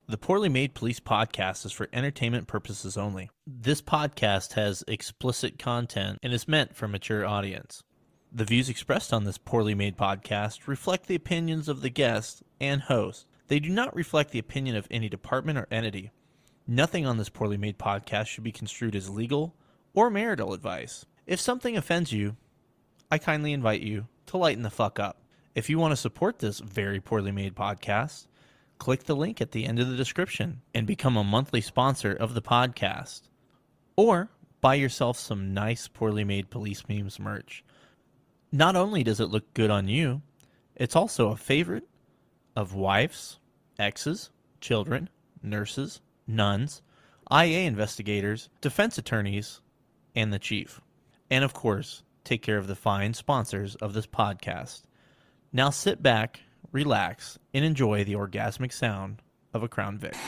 The Poorly Made Police podcast is for entertainment purposes only. This podcast has explicit content and is meant for a mature audience. The views expressed on this Poorly Made podcast reflect the opinions of the guest and host. They do not reflect the opinion of any department or entity. Nothing on this Poorly Made podcast should be construed as legal or marital advice. If something offends you, I kindly invite you to lighten the fuck up. If you want to support this very poorly made podcast, click the link at the end of the description and become a monthly sponsor of the podcast. Or buy yourself some nice poorly made police memes merch. Not only does it look good on you, it's also a favorite of wives, exes, children, nurses, nuns, IA investigators, defense attorneys, and the chief. And of course, take care of the fine sponsors of this podcast. Now sit back, relax, and enjoy the orgasmic sound of a Crown Vic.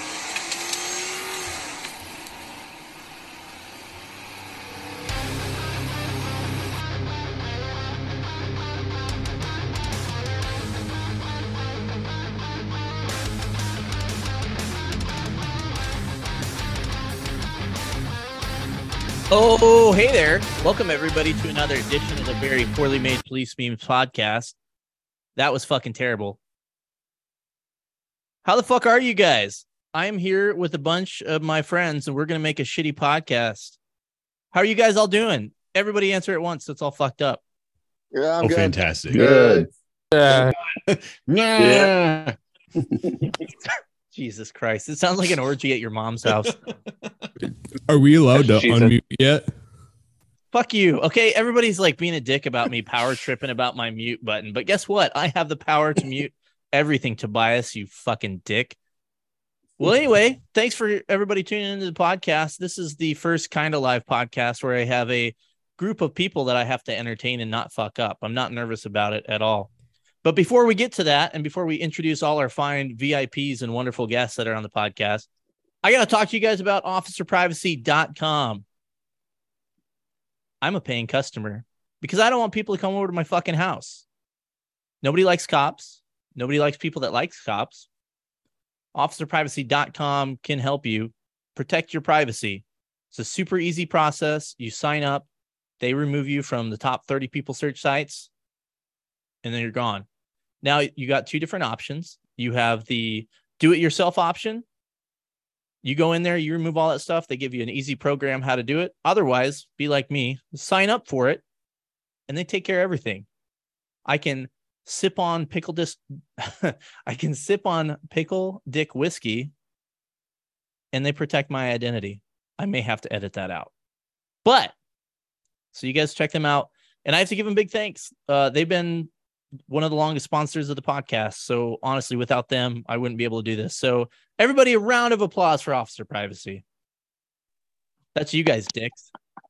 Oh, hey there. Welcome, everybody, to another edition of the Very Poorly Made Police Memes podcast. That was fucking terrible. How the fuck are you guys? I am here with a bunch of my friends, and we're going to make a shitty podcast. How are you guys all doing? Everybody answer at once. It's all fucked up. Yeah, I'm good. Fantastic. Good. Yeah. Jesus Christ. It sounds like an orgy at your mom's house. Are we allowed to unmute yet? Fuck you. Okay, everybody's like being a dick about me power tripping about my mute button. But guess what? I have the power to mute everything, Tobias, you fucking dick. Well, anyway, thanks for everybody tuning into the podcast. This is the first kind of live podcast where I have a group of people that I have to entertain and not fuck up. I'm not nervous about it at all. But before we get to that, and before we introduce all our fine VIPs and wonderful guests that are on the podcast, I got to talk to you guys about officerprivacy.com. I'm a paying customer because I don't want people to come over to my fucking house. Nobody likes cops. Nobody likes people that like cops. Officerprivacy.com can help you protect your privacy. It's a super easy process. You sign up. They remove you from the top 30 people search sites, and then you're gone. Now, you got two different options. You have the do-it-yourself option. You go in there, you remove all that stuff. They give you an easy program how to do it. Otherwise, be like me, sign up for it, and they take care of everything. I can sip on pickle dick whiskey, and they protect my identity. I may have to edit that out. But, so you guys check them out. And I have to give them big thanks. They've been one of the longest sponsors of the podcast. So honestly, without them, I wouldn't be able to do this. So everybody, a round of applause for Officer Privacy. That's you guys, dicks.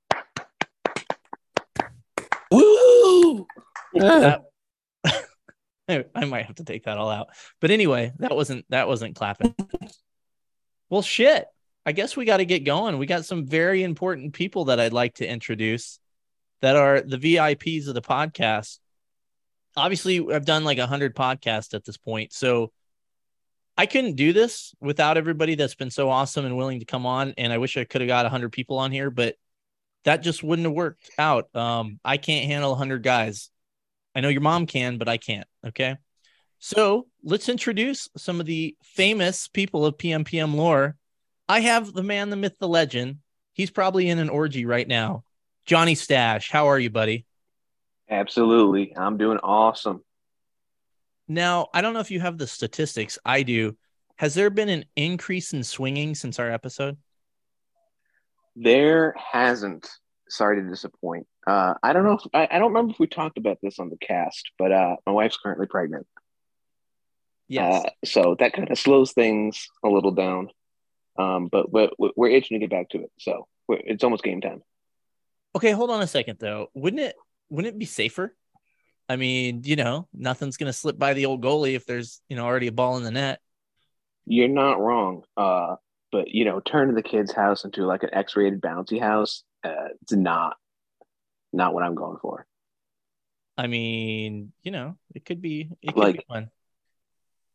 Woo! I might have to take that all out. But anyway, that wasn't clapping. Well, shit. I guess we got to get going. We got some very important people that I'd like to introduce that are the VIPs of the podcast. Obviously, I've done like 100 podcasts at this point, so I couldn't do this without everybody that's been so awesome and willing to come on, and I wish I could have got 100 people on here, but that just wouldn't have worked out. I can't handle 100 guys. I know your mom can, but I can't, okay? So let's introduce some of the famous people of PMPM lore. I have the man, the myth, the legend. He's probably in an orgy right now. Johnny Stash, how are you, buddy? Absolutely. I'm doing awesome. Now, I don't know if you have the statistics. I do. Has there been an increase in swinging since our episode? There hasn't. Sorry to disappoint. I don't know. I don't remember if we talked about this on the cast, but my wife's currently pregnant. Yes. So that kind of slows things a little down. But we're itching to get back to it. So it's almost game time. Okay, hold on a second, though. Wouldn't it be safer? I mean, nothing's going to slip by the old goalie if there's, already a ball in the net. You're not wrong. But turning the kid's house into like an X-rated bouncy house, it's not what I'm going for. I mean, it could be Like, fun.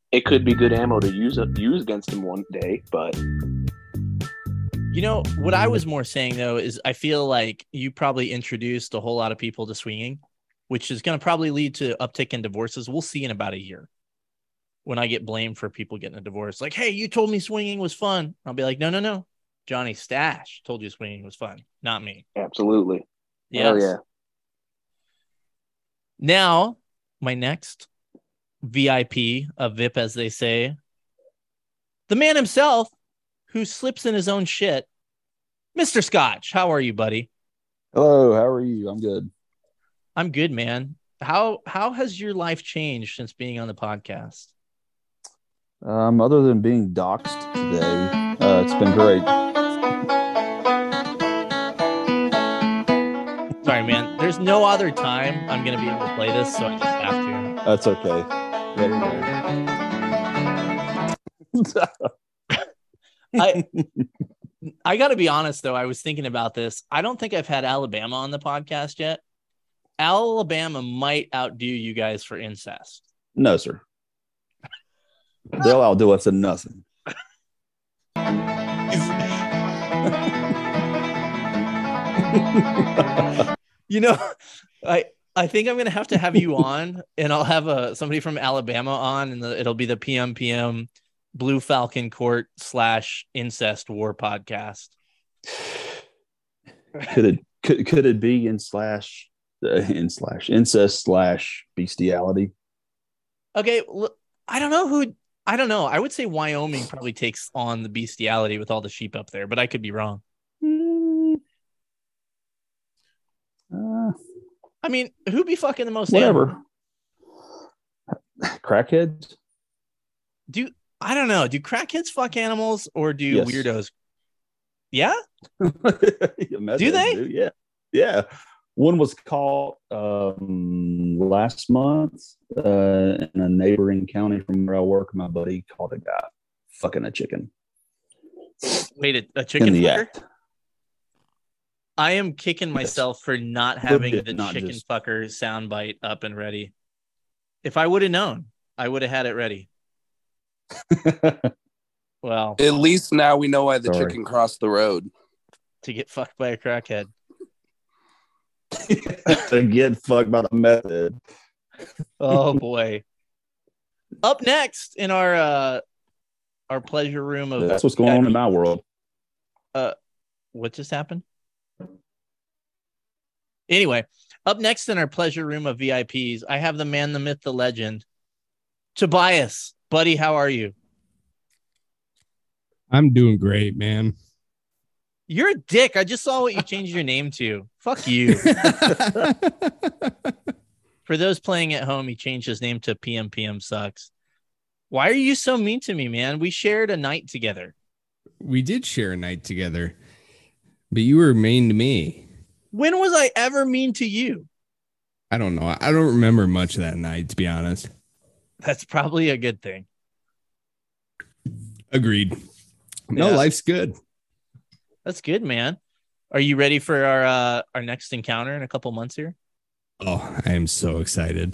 it could be good ammo to use against him one day, but you know what I was more saying though is I feel like you probably introduced a whole lot of people to swinging, which is going to probably lead to uptick in divorces. We'll see in about a year when I get blamed for people getting a divorce. Like, hey, you told me swinging was fun. I'll be like, no. Johnny Stash told you swinging was fun, not me. Absolutely. Yes. Hell yeah. Now, my next VIP, a VIP as they say, the man himself who slips in his own shit, Mr. Scotch. How are you, buddy? Hello, how are you? I'm good. I'm good, man. How has your life changed since being on the podcast? Other than being doxxed today, it's been great. Sorry, man. There's no other time I'm going to be able to play this, so I just have to. That's okay. I got to be honest, though. I was thinking about this. I don't think I've had Alabama on the podcast yet. Alabama might outdo you guys for incest. No, sir. They'll outdo us in nothing. You know, I think I'm gonna have to have you on, and I'll have somebody from Alabama on, and it'll be the PM Blue Falcon Court / incest war podcast. Could it be incest / bestiality? Okay, I don't know. I would say Wyoming probably takes on the bestiality with all the sheep up there, but I could be wrong. I mean, who be fucking the most? Whatever. Crackheads? I don't know. Do crackheads fuck animals or do weirdos? Yeah? Do they? Yeah. One was caught last month in a neighboring county from where I work. My buddy caught a guy fucking a chicken. Wait, a chicken fucker? Act. I am kicking myself for not having the chicken fucker soundbite up and ready. If I would have known, I would have had it ready. Well, at least now we know why the chicken crossed the road. To get fucked by a crackhead. To get fucked by the method. Oh boy. Up next in our pleasure room of that's what's going on in my world. What just happened? Anyway, up next in our pleasure room of VIPs, I have the man, the myth, the legend, Tobias. Buddy, how are you? I'm doing great, man. You're a dick. I just saw what you changed your name to. Fuck you. For those playing at home, he changed his name to PM Sucks. Why are you so mean to me, man? We shared a night together. We did share a night together, but you were mean to me. When was I ever mean to you? I don't know. I don't remember much of that night, to be honest. That's probably a good thing. Agreed. No, life's good. That's good, man. Are you ready for our next encounter in a couple months here? Oh, I am so excited.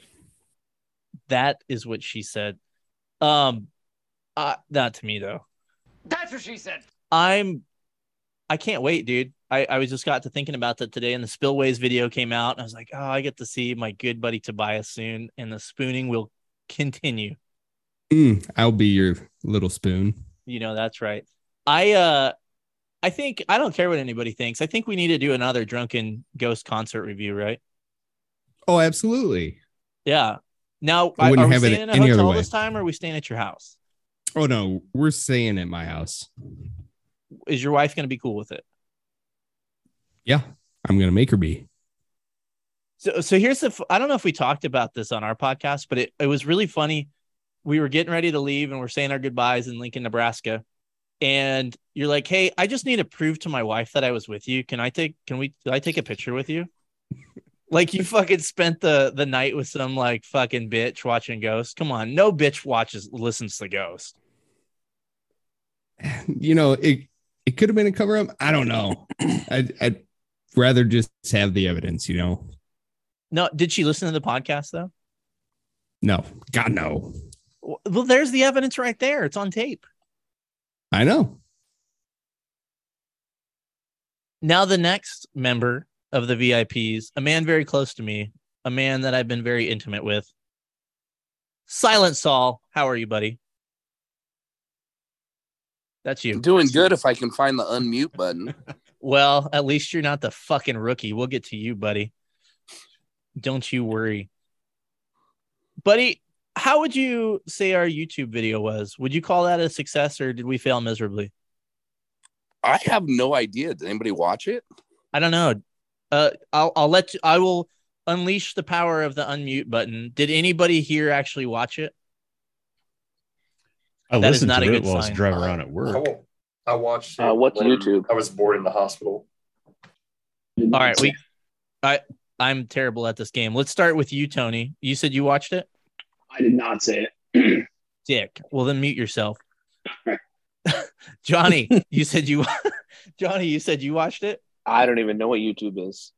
That is what she said. Not to me though. That's what she said. I can't wait, dude. I was just got to thinking about that today, and the Spillways video came out, and I was like, oh, I get to see my good buddy Tobias soon, and the spooning will continue. I'll be your little spoon. You know, that's right. I think I don't care what anybody thinks. I think we need to do another Drunken Ghost concert review, right? Oh, absolutely. Yeah. Now, I are wouldn't we have it staying in a any other hotel way. this time, or are we staying at your house? Oh, no, we're staying at my house. Is your wife going to be cool with it? Yeah, I'm going to make her be. So here's I don't know if we talked about this on our podcast, but it was really funny. We were getting ready to leave and we're saying our goodbyes in Lincoln, Nebraska. And you're like, hey, I just need to prove to my wife that I was with you. Can I take a picture with you? Like you fucking spent the night with some like fucking bitch watching Ghost. Come on. No bitch listens to Ghost. You know, it could have been a cover up. I don't know. I'd rather just have the evidence, you know? No. Did she listen to the podcast though? No, God, no. Well, there's the evidence right there. It's on tape. I know. Now the next member of the VIPs, a man very close to me, a man that I've been very intimate with. Silent Saul, how are you, buddy? That's you. I'm doing good if I can find the unmute button. Well, at least you're not the fucking rookie. We'll get to you, buddy. Don't you worry. Buddy, how would you say our YouTube video was? Would you call that a success or did we fail miserably? I have no idea. Did anybody watch it? I don't know. I'll let you, I will unleash the power of the unmute button. Did anybody here actually watch it? I That is listened not to a it good while I was sign. driving around at work. I watched it. What's when YouTube? I was bored in the hospital. All right, I'm terrible at this game. Let's start with you, Tony. You said you watched it? I did not say it. Dick. Well, then mute yourself. Johnny, you said you watched it? I don't even know what YouTube is.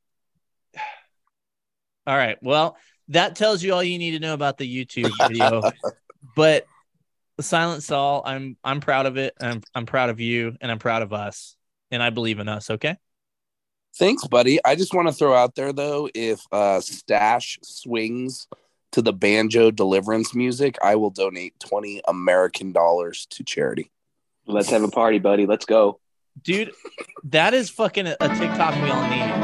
All right. Well, that tells you all you need to know about the YouTube video. But Silent Saul, I'm proud of it. I'm proud of you, and I'm proud of us, and I believe in us. Okay. Thanks, buddy. I just want to throw out there, though, if Stash swings to the banjo deliverance music, I will donate $20 American to charity. Let's have a party, buddy. Let's go. Dude, that is fucking a TikTok we all need.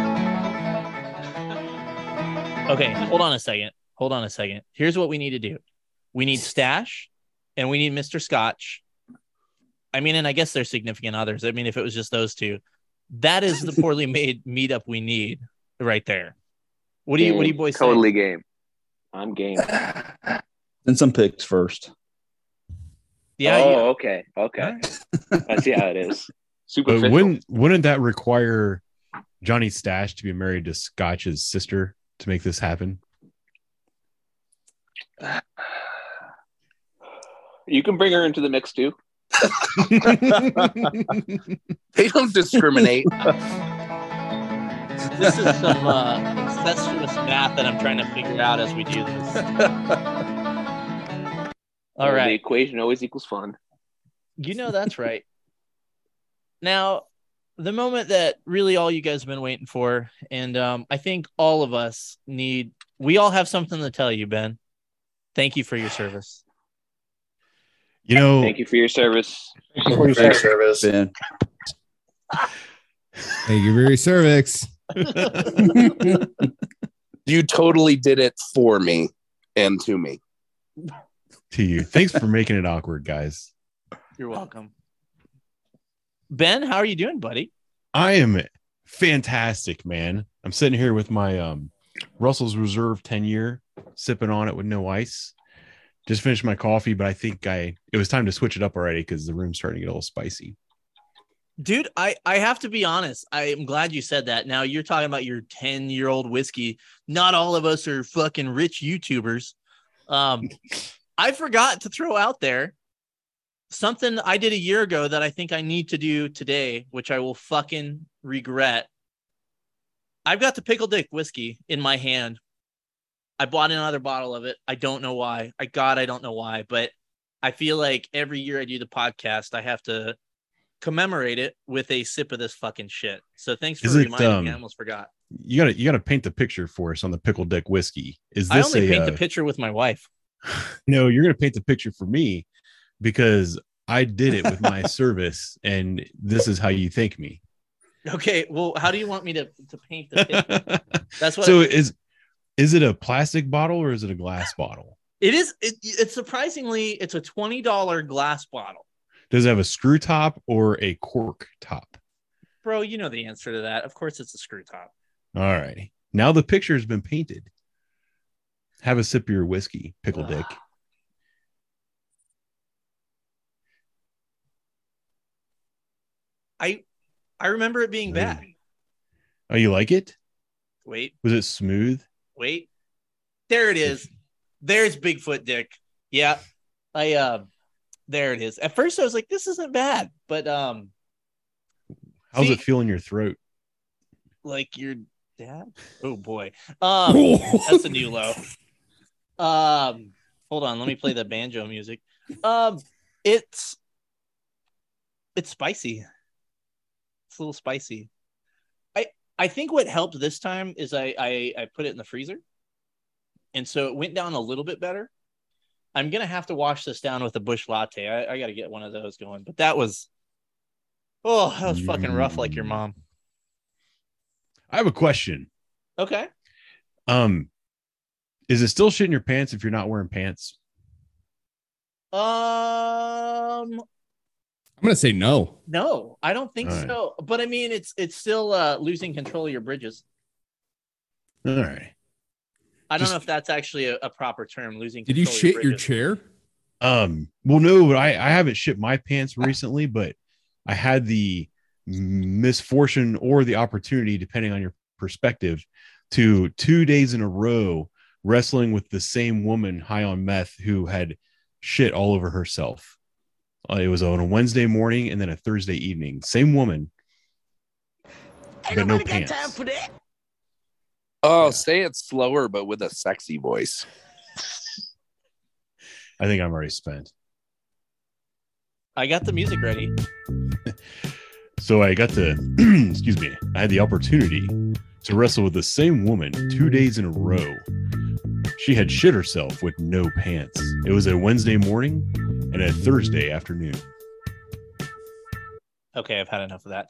Okay, hold on a second. Here's what we need to do. We need Stash, and we need Mr. Scotch. I mean, and I guess they're significant others. I mean, if it was just those two, that is the poorly made meetup we need right there. What do you boys say? Totally game. I'm game. And some picks first. Yeah. Oh, okay. Okay. All right. I see how it is. Super. But wouldn't that require Johnny Stash to be married to Scotch's sister to make this happen? You can bring her into the mix too. They don't discriminate. This is some incestuous math that I'm trying to figure out as we do this. All The right. equation always equals fun. You know that's right. Now, the moment that really all you guys have been waiting for, and I think all of us we all have something to tell you, Ben. Thank you for your service. You know, Thank you for your service. For your service. Ben. Thank you for your cervix. You totally did it for me and to me. to you. Thanks for making it awkward, guys. You're welcome. Ben, how are you doing, buddy? I am fantastic, man. I'm sitting here with my Russell's Reserve 10-year, sipping on it with no ice. Just finished my coffee, but I think it was time to switch it up already because the room's starting to get a little spicy. Dude, I have to be honest. I am glad you said that. Now you're talking about your 10-year-old whiskey. Not all of us are fucking rich YouTubers. I forgot to throw out there something I did a year ago that I think I need to do today, which I will fucking regret. I've got the Pickle Dick whiskey in my hand. I bought another bottle of it. I don't know why. I don't know why, but I feel like every year I do the podcast, I have to commemorate it with a sip of this fucking shit. So thanks for reminding me. I almost forgot. You gotta paint the picture for us on the Pickle Dick whiskey. Is I this only paint the picture with my wife. No, you're gonna paint the picture for me because I did it with my service, and this is how you thank me. Okay, well, how do you want me to paint the picture? That's what. So is it a plastic bottle or is it a glass bottle? It is. It's surprisingly, it's a $20 glass bottle. Does it have a screw top or a cork top? Bro, you know the answer to that. Of course, it's a screw top. All righty. Now the picture has been painted. Have a sip of your whiskey, Pickle Dick. I remember it being bad. Oh, you like it? Wait. Was it smooth? Wait. There it is. There's Bigfoot Dick. Yeah. There it is. At first I was like, this isn't bad, but how's it feel in your throat? Like your dad? Oh boy. That's a new low. Hold Hold on, let me play the banjo music. It's spicy. It's a little spicy. I think what helped this time is I put it in the freezer, and so it went down a little bit better. I'm gonna have to wash this down with a Busch Latte. I got to get one of those going. But that was fucking rough, like your mom. I have a question. Okay. Is it still shit in your pants if you're not wearing pants? I'm gonna say no. No, I don't think so. But I mean, it's still losing control of your bridges. All right. I don't know if that's actually a proper term. Losing. Did you control shit your chair? Well, no, but I haven't shit my pants recently, but I had the misfortune or the opportunity, depending on your perspective, to 2 days in a row wrestling with the same woman high on meth who had shit all over herself. It was on a Wednesday morning and then a Thursday evening. Same woman, but no pants. Got time for that. Oh, say it slower, but with a sexy voice. I think I'm already spent. I got the music ready. So I got to, excuse me, I had the opportunity to wrestle with the same woman 2 days in a row. She had shit herself with no pants. It was a Wednesday morning and a Thursday afternoon. Okay, I've had enough of that.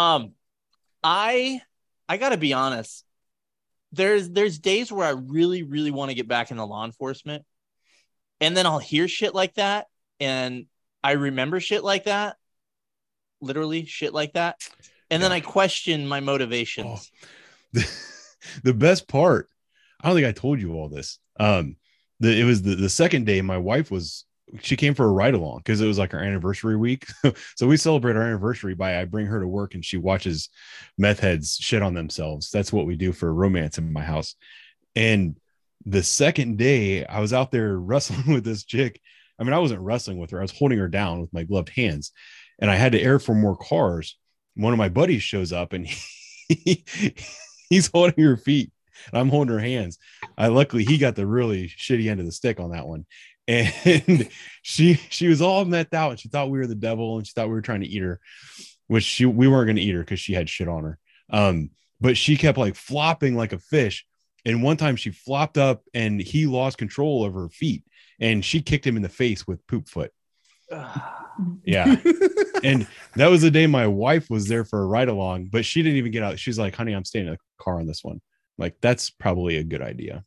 I got to be honest. There's days where I really, really want to get back into law enforcement. And then I'll hear shit like that. And I remember shit like that. Literally shit like that. And then I question my motivations. Oh. The best part, I don't think I told you all this. It was the second day my wife she came for a ride along because it was like our anniversary week. So we celebrate our anniversary by I bring her to work and she watches meth heads shit on themselves. That's what we do for romance in my house. And the second day I was out there wrestling with this chick. I mean, I wasn't wrestling with her. I was holding her down with my gloved hands and I had to air for more cars. One of my buddies shows up and he's holding her feet and I'm holding her hands. Luckily he got the really shitty end of the stick on that one. And she was all methed out and she thought we were the devil and she thought we were trying to eat her, which we weren't going to eat her because she had shit on her. But she kept like flopping like a fish. And one time she flopped up and he lost control of her feet and she kicked him in the face with poop foot. Yeah. And that was the day my wife was there for a ride along, but she didn't even get out. She's like, honey, I'm staying in the car on this one. Like, that's probably a good idea.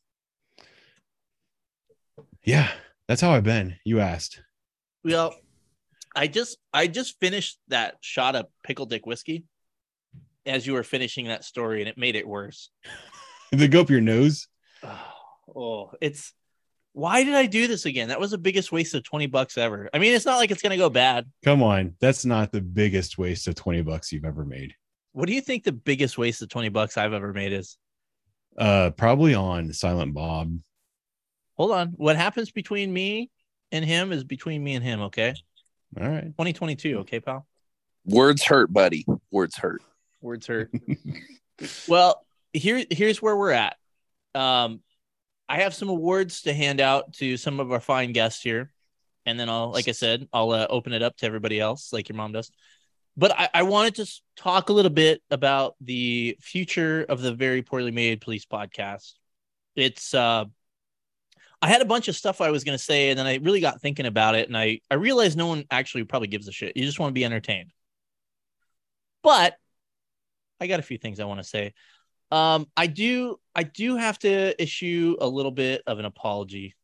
Yeah. That's how I've been. You asked. Well, I just finished that shot of pickle dick whiskey as you were finishing that story, and it made it worse. Did it go up your nose? It's why did I do this again? That was the biggest waste of $20 ever. I mean, it's not like it's gonna go bad. Come on, that's not the biggest waste of $20 you've ever made. What do you think the biggest waste of $20 I've ever made is? Probably on Silent Bob. Hold on. What happens between me and him is between me and him, okay? All right. 2022, okay, pal? Words hurt, buddy. Words hurt. Words hurt. Well, here's where we're at. I have some awards to hand out to some of our fine guests here. And then I'll open it up to everybody else like your mom does. But I wanted to talk a little bit about the future of the Very Poorly Made Police podcast. It's I had a bunch of stuff I was going to say, and then I really got thinking about it, and I realized no one actually probably gives a shit. You just want to be entertained. But I got a few things I want to say. I do have to issue a little bit of an apology.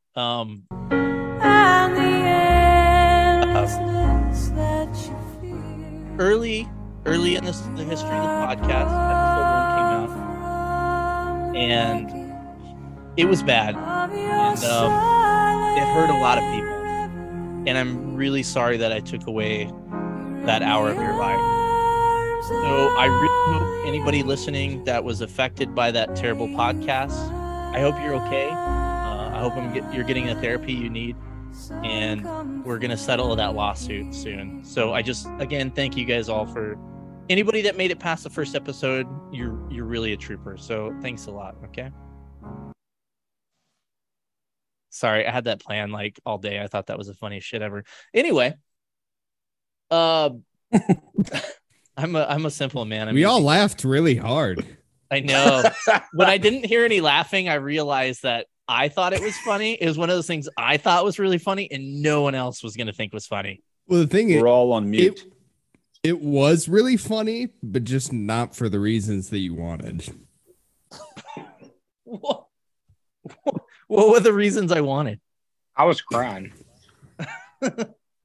Early in the history of the podcast, episode 1 came out, and it was bad, and it hurt a lot of people, and I'm really sorry that I took away that hour of your life. So I really hope anybody listening that was affected by that terrible podcast, I hope you're okay. I hope you're getting the therapy you need, and we're going to settle that lawsuit soon. So I just, again, thank you guys all for anybody that made it past the first episode. You're really a trooper. So thanks a lot. Okay. Sorry, I had that plan like all day. I thought that was the funniest shit ever. Anyway, I'm a simple man. We all laughed really hard. I know. When I didn't hear any laughing, I realized that I thought it was funny. It was one of those things I thought was really funny, and no one else was going to think was funny. Well, the thing is, We're all on mute. It was really funny, but just not for the reasons that you wanted. What were the reasons I wanted? I was crying. I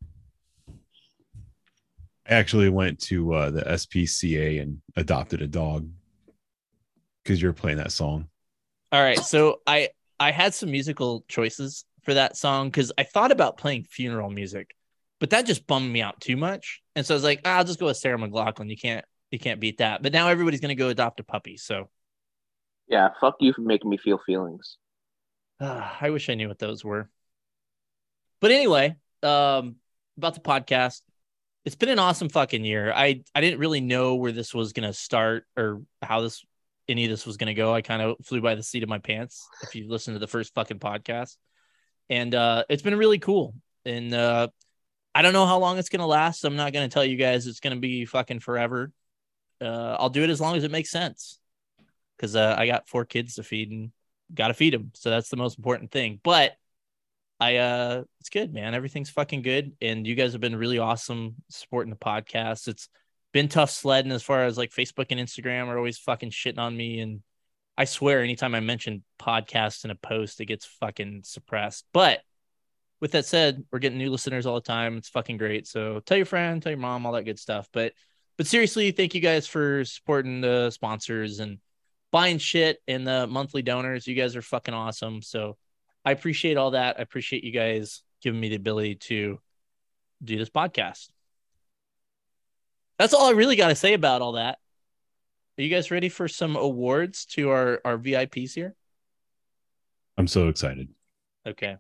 actually went to the SPCA and adopted a dog because you're playing that song. All right, so I had some musical choices for that song because I thought about playing funeral music, but that just bummed me out too much. And so I was like, I'll just go with Sarah McLachlan. You can't beat that. But now everybody's gonna go adopt a puppy. So Yeah, fuck you for making me feel feelings. I wish I knew what those were. But anyway, about the podcast. It's been an awesome fucking year. I didn't really know where this was going to start or how any of this was going to go. I kind of flew by the seat of my pants if you listen to the first fucking podcast. And it's been really cool. And I don't know how long it's going to last. I'm not going to tell you guys it's going to be fucking forever. I'll do it as long as it makes sense. Because I got 4 kids to feed and got to feed them. So that's the most important thing. But it's good, man. Everything's fucking good. And you guys have been really awesome supporting the podcast. It's been tough sledding as far as like Facebook and Instagram are always fucking shitting on me. And I swear anytime I mention podcasts in a post, it gets fucking suppressed. But with that said, we're getting new listeners all the time. It's fucking great. So tell your friend, tell your mom, all that good stuff. But seriously, thank you guys for supporting the sponsors and buying shit and the monthly donors. You guys are fucking awesome. So I appreciate all that. I appreciate you guys giving me the ability to do this podcast. That's all I really got to say about all that. Are you guys ready for some awards to our VIPs here? I'm so excited. Okay.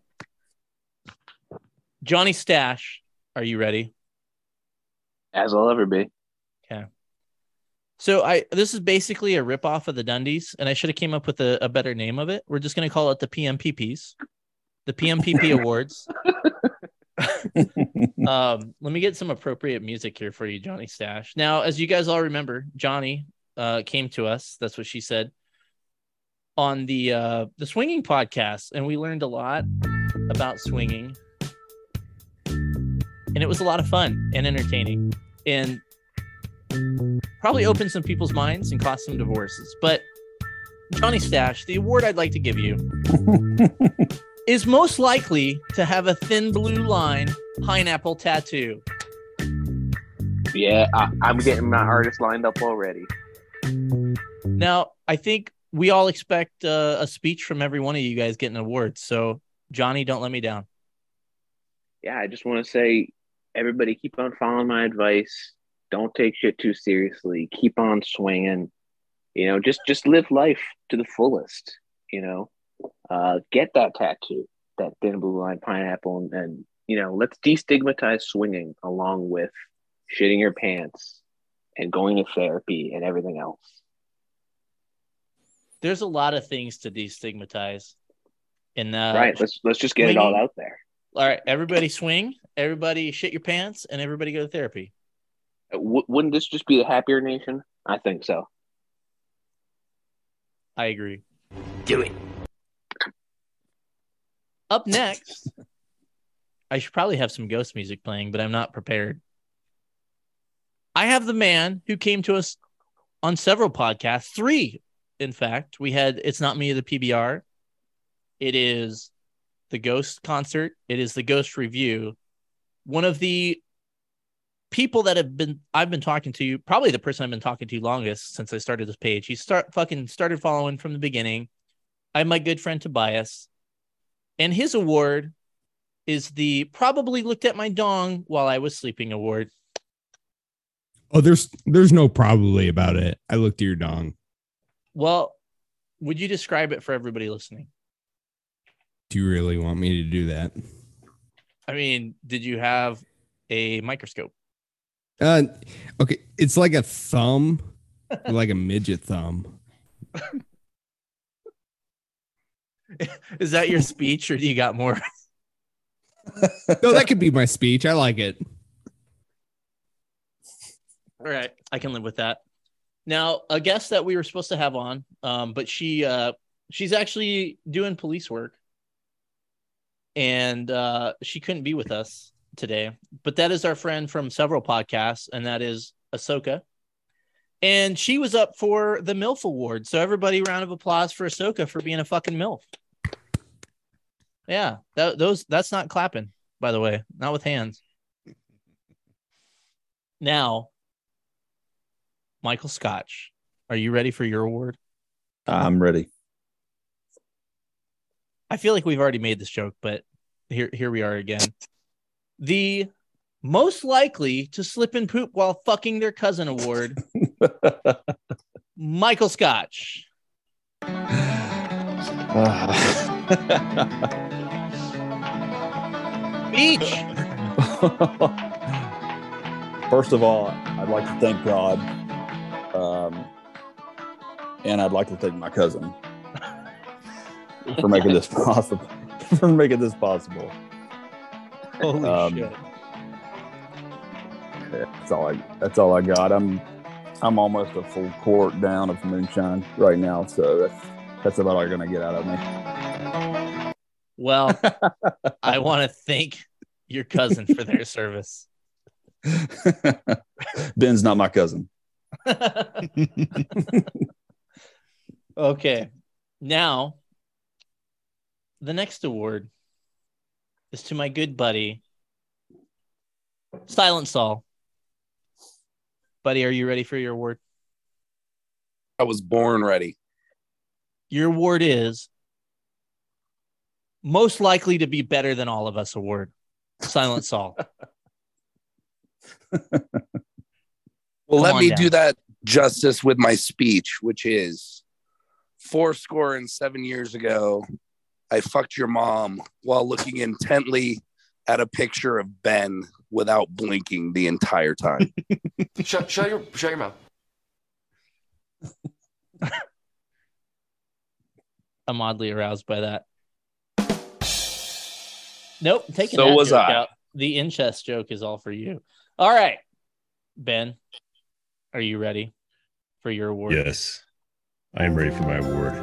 Johnny Stash, are you ready? As I'll ever be. Okay. So this is basically a ripoff of the Dundies, and I should have came up with a better name of it. We're just going to call it the PMPPs, the PMPP Awards. Let me get some appropriate music here for you, Johnny Stash. Now, as you guys all remember, Johnny came to us. That's what she said on the swinging podcast, and we learned a lot about swinging, and it was a lot of fun and entertaining, and probably opened some people's minds and caused some divorces. But Johnny Stash, the award I'd like to give you is most likely to have a thin blue line pineapple tattoo. Yeah, I'm getting my artist lined up already. Now, I think we all expect a speech from every one of you guys getting awards. So, Johnny, don't let me down. Yeah, I just want to say, everybody keep on following my advice. Don't take shit too seriously. Keep on swinging. You know, just live life to the fullest. You know, get that tattoo, that thin blue line pineapple, and you know, let's destigmatize swinging along with shitting your pants and going to therapy and everything else. There's a lot of things to destigmatize. And right, let's just get it all out there. All right, everybody swing, everybody shit your pants, and everybody go to therapy. Wouldn't this just be the happier nation? I think so. I agree. Do it. Up next, I should probably have some ghost music playing, but I'm not prepared. I have the man who came to us on several podcasts, 3, in fact. We had It's Not Me, the PBR. It is the Ghost concert. It is the Ghost review. One of the people that I've been talking to, probably the person I've been talking to longest since I started this page. He started following from the beginning. I have my good friend Tobias, and his award is the probably looked at my dong while I was sleeping award. Oh, there's no probably about it. I looked at your dong. Well, would you describe it for everybody listening? Do you really want me to do that? I mean, did you have a microscope? Okay, it's like a thumb, like a midget thumb. Is that your speech, or do you got more? No, that could be my speech. I like it. All right, I can live with that. Now, a guest that we were supposed to have on, but she's actually doing police work, and she couldn't be with us today. But that is our friend from several podcasts, and that is Ahsoka. And she was up for the MILF Award. So everybody, round of applause for Ahsoka for being a fucking MILF. Yeah, that's not clapping, by the way, not with hands. Now, Michael Scotch, are you ready for your award? I'm ready. I feel like we've already made this joke, but here we are again. The most likely to slip and poop while fucking their cousin award, Michael Scotch. Beach. First of all, I'd like to thank God, and I'd like to thank my cousin for making this possible. Holy shit! That's all I got. I'm almost a full quart down of moonshine right now, so that's about all you're gonna get out of me. Well, I want to thank your cousin for their service. Ben's not my cousin. Okay. Now, the next award is to my good buddy, Silent Saul. Buddy, are you ready for your award? I was born ready. Your award is most likely to be better than all of us award. Silent Saul. Well, let me do that justice with my speech, which is 77 years ago, I fucked your mom while looking intently at a picture of Ben without blinking the entire time. Shut your mouth. I'm oddly aroused by that. Nope, taking So that was joke I. out. The incest joke is all for you. All right, Ben, are you ready for your award? Yes, I am ready for my award.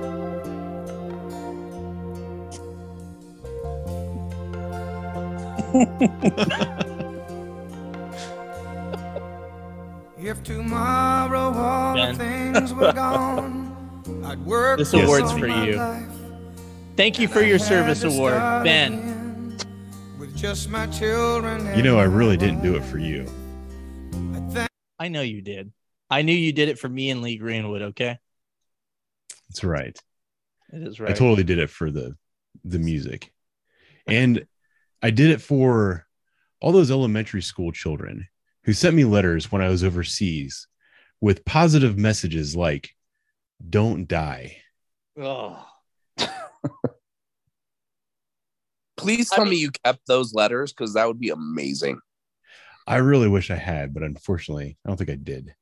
If tomorrow all Ben. things were gone, I'd work. This Yes, award's sir. for you. Thank you for your service award, Ben. With just my children. You know, I really didn't do it for you. I know you did. I knew you did it for me and Lee Greenwood, okay? That's right. It is I right. totally did it for the music. And I did it for all those elementary school children who sent me letters when I was overseas with positive messages like, don't die. Oh. Please tell me you kept those letters, because that would be amazing. I really wish I had, but unfortunately, I don't think I did.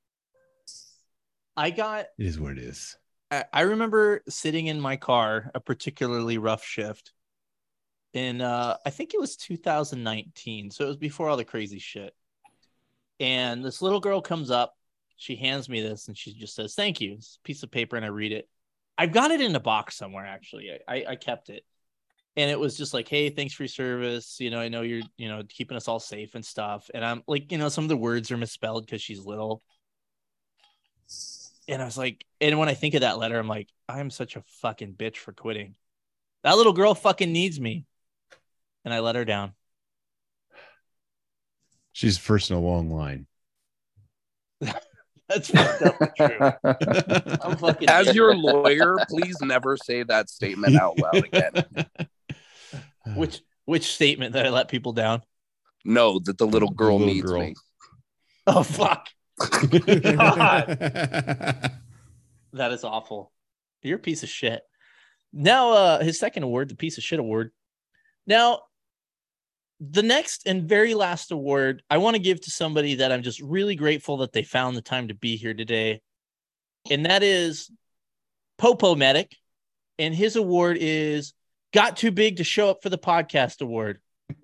It is what it is. I remember sitting in my car, a particularly rough shift, in I think it was 2019. So it was before all the crazy shit. And this little girl comes up, she hands me this, and she just says, "Thank you." It's a piece of paper, and I read it. I've got it in a box somewhere, actually. I kept it. And it was just like, "Hey, thanks for your service. You know, I know you're, keeping us all safe and stuff." And I'm like, some of the words are misspelled because she's little. And I was like, and when I think of that letter, I'm like, I'm such a fucking bitch for quitting. That little girl fucking needs me. And I let her down. She's first in a long line. That's fucked up but true. I'm fucking As your lawyer, please never say that statement out loud again. Which statement that I let people down? No, that the little girl needs me. Oh, fuck. God. That is awful. You're a piece of shit. Now, his second award, the piece of shit award. Now, the next and very last award I want to give to somebody that I'm just really grateful that they found the time to be here today. And that is Popo Medic. And his award is got too big to show up for the podcast award.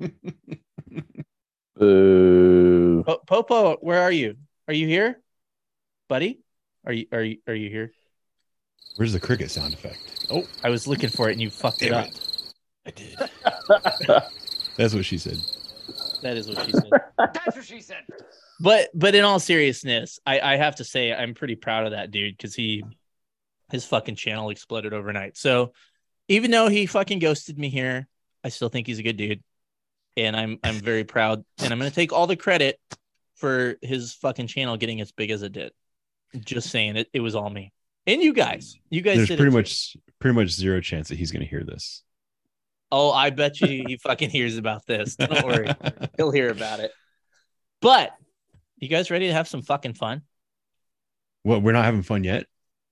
Boo. Popo, where are you? Are you here, buddy? Are you here? Where's the cricket sound effect? Oh, I was looking for it and you fucked it up. I did. That's what she said. That is what she said. That's what she said. But in all seriousness, I have to say I'm pretty proud of that dude because his fucking channel exploded overnight. So even though he fucking ghosted me here, I still think he's a good dude. And I'm very proud. And I'm gonna take all the credit for his fucking channel getting as big as it did. Just saying it was all me. And you guys. There's did pretty much zero chance that he's gonna hear this. Oh, I bet you he fucking hears about this. Don't worry. He'll hear about it. But you guys ready to have some fucking fun? What, we're not having fun yet?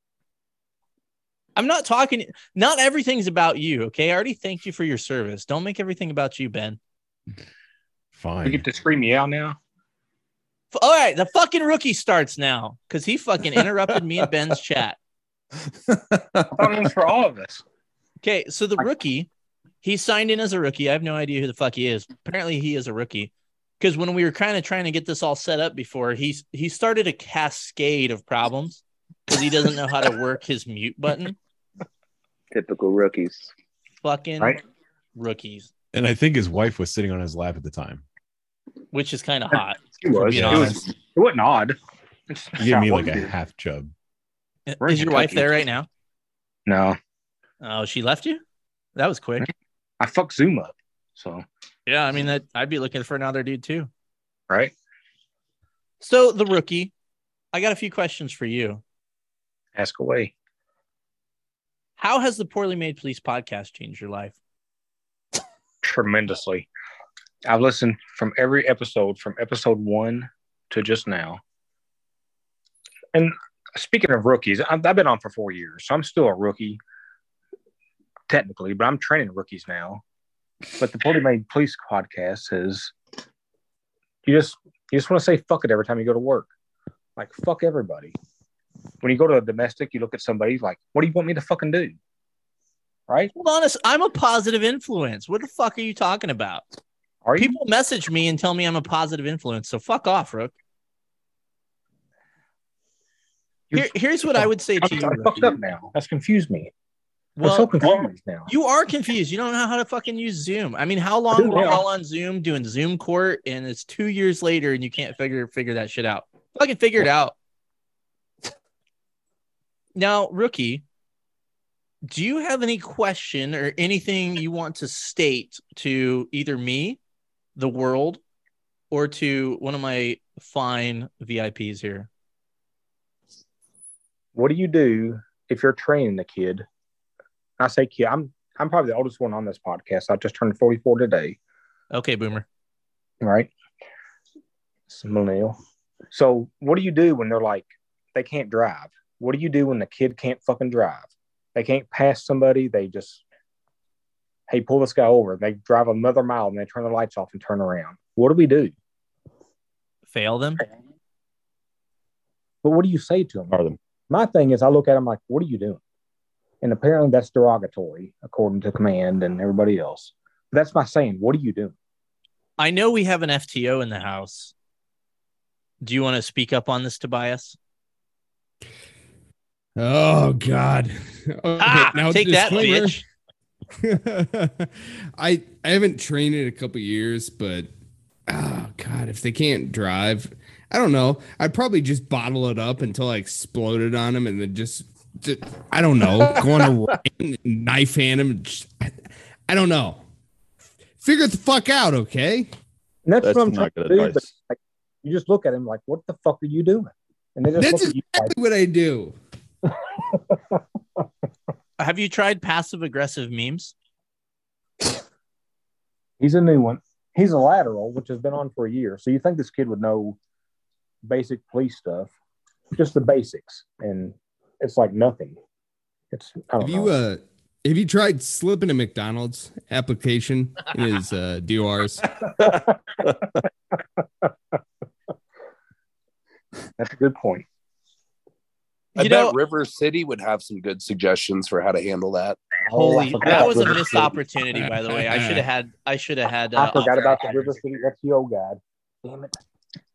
I'm not talking. Not everything's about you, okay? I already thanked you for your service. Don't make everything about you, Ben. Fine. We get to scream you out now. All right, the fucking rookie starts now because he fucking interrupted me and Ben's chat. I thought it was for all of us. Okay, so the rookie, he signed in as a rookie. I have no idea who the fuck he is. Apparently, he is a rookie because when we were kind of trying to get this all set up before, he started a cascade of problems because he doesn't know how to work his mute button. Typical rookies. Fucking Right. rookies, And I think his wife was sitting on his lap at the time. which is kind of hot. It was. being It honest. was. It wasn't odd. It's He gave me like a weird. half chub. We're in Is your wife Kentucky. there right now? No, Oh, she left you? That was quick. I fucked Zoom up. So Yeah, I mean that I'd be looking for another dude too. right. So the rookie, I got a few questions for you. Ask away. How has the Poorly Made Police podcast changed your life? Tremendously. I've listened from every episode, from episode 1 to just now. And speaking of rookies, I've been on for 4 years, so I'm still a rookie technically, but I'm training rookies now. But the Poorly Made Police podcast is you just want to say fuck it every time you go to work. Like fuck everybody. When you go to a domestic, you look at somebody like, what do you want me to fucking do? Right? Hold on, I'm a positive influence. What the fuck are you talking about? Are you? People message me and tell me I'm a positive influence, so fuck off, Rook. Here's what I would say to you. I'm fucked up now. That's confused me. I'm Well, so confused now. you are confused. You don't know how to fucking use Zoom. I mean, how long were we all on Zoom doing Zoom court, and it's 2 years later, and you can't figure that shit out? Fucking figure it out. Now, rookie, do you have any question or anything you want to state to either me, the world, or to one of my fine VIPs here? What do you do if you're training a kid? I say kid, I'm probably the oldest one on this podcast. I just turned 44 today. Okay, Boomer. Right? It's a millennial. So what do you do when they're like, they can't drive? What do you do when the kid can't fucking drive? They can't pass somebody. They just, hey, pull this guy over. They drive another mile and they turn the lights off and turn around. What do we do? Fail them? But what do you say to them? My thing is I look at them like, what are you doing? And apparently that's derogatory, according to command and everybody else. But that's my saying. What are you doing? I know we have an FTO in the house. Do you want to speak up on this, Tobias? Oh God! Okay, take that, bitch. I haven't trained in a couple years, but oh God, if they can't drive, I don't know. I'd probably just bottle it up until I exploded on them, and then just I don't know, go on a rant, knife hand them. I don't know. Figure it the fuck out, okay? And that's what I'm not trying good to do. advice. But like, you just look at him like, what the fuck are you doing? And they just That's look at you exactly what I do. Have you tried passive aggressive memes? He's a new one. He's a lateral, which has been on for a year. So you think this kid would know basic police stuff, just the basics, and it's like nothing. It's I don't know. Have you tried slipping a McDonald's application in his DORs? That's a good point. I bet River City would have some good suggestions for how to handle that. Holy, forgot that about was a River missed City. opportunity, by the way. I should have had. I forgot about the River City SEO guide. Damn it.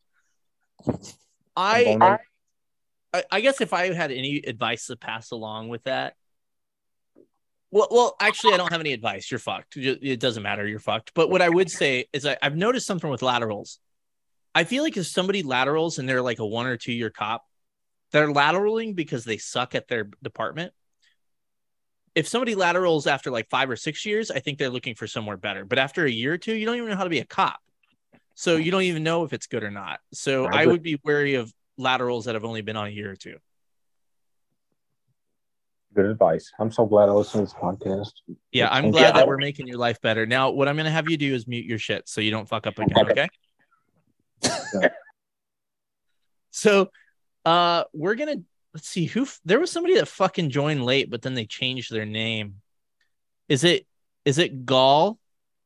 I guess if I had any advice to pass along with that, well, actually, I don't have any advice. You're fucked. It doesn't matter. You're fucked. But what I would say is I've noticed something with laterals. I feel like if somebody laterals and they're like a 1 or 2 year cop, they're lateraling because they suck at their department. If somebody laterals after like 5 or 6 years, I think they're looking for somewhere better. But after a year or two, you don't even know how to be a cop. So you don't even know if it's good or not. So I would be wary of laterals that have only been on a year or two. Good advice. I'm so glad I listened to this podcast. Yeah, I'm glad that we're making your life better. Now, what I'm going to have you do is mute your shit so you don't fuck up again, okay? So we're going to, let's see, there was somebody that fucking joined late, but then they changed their name. Is it Gall?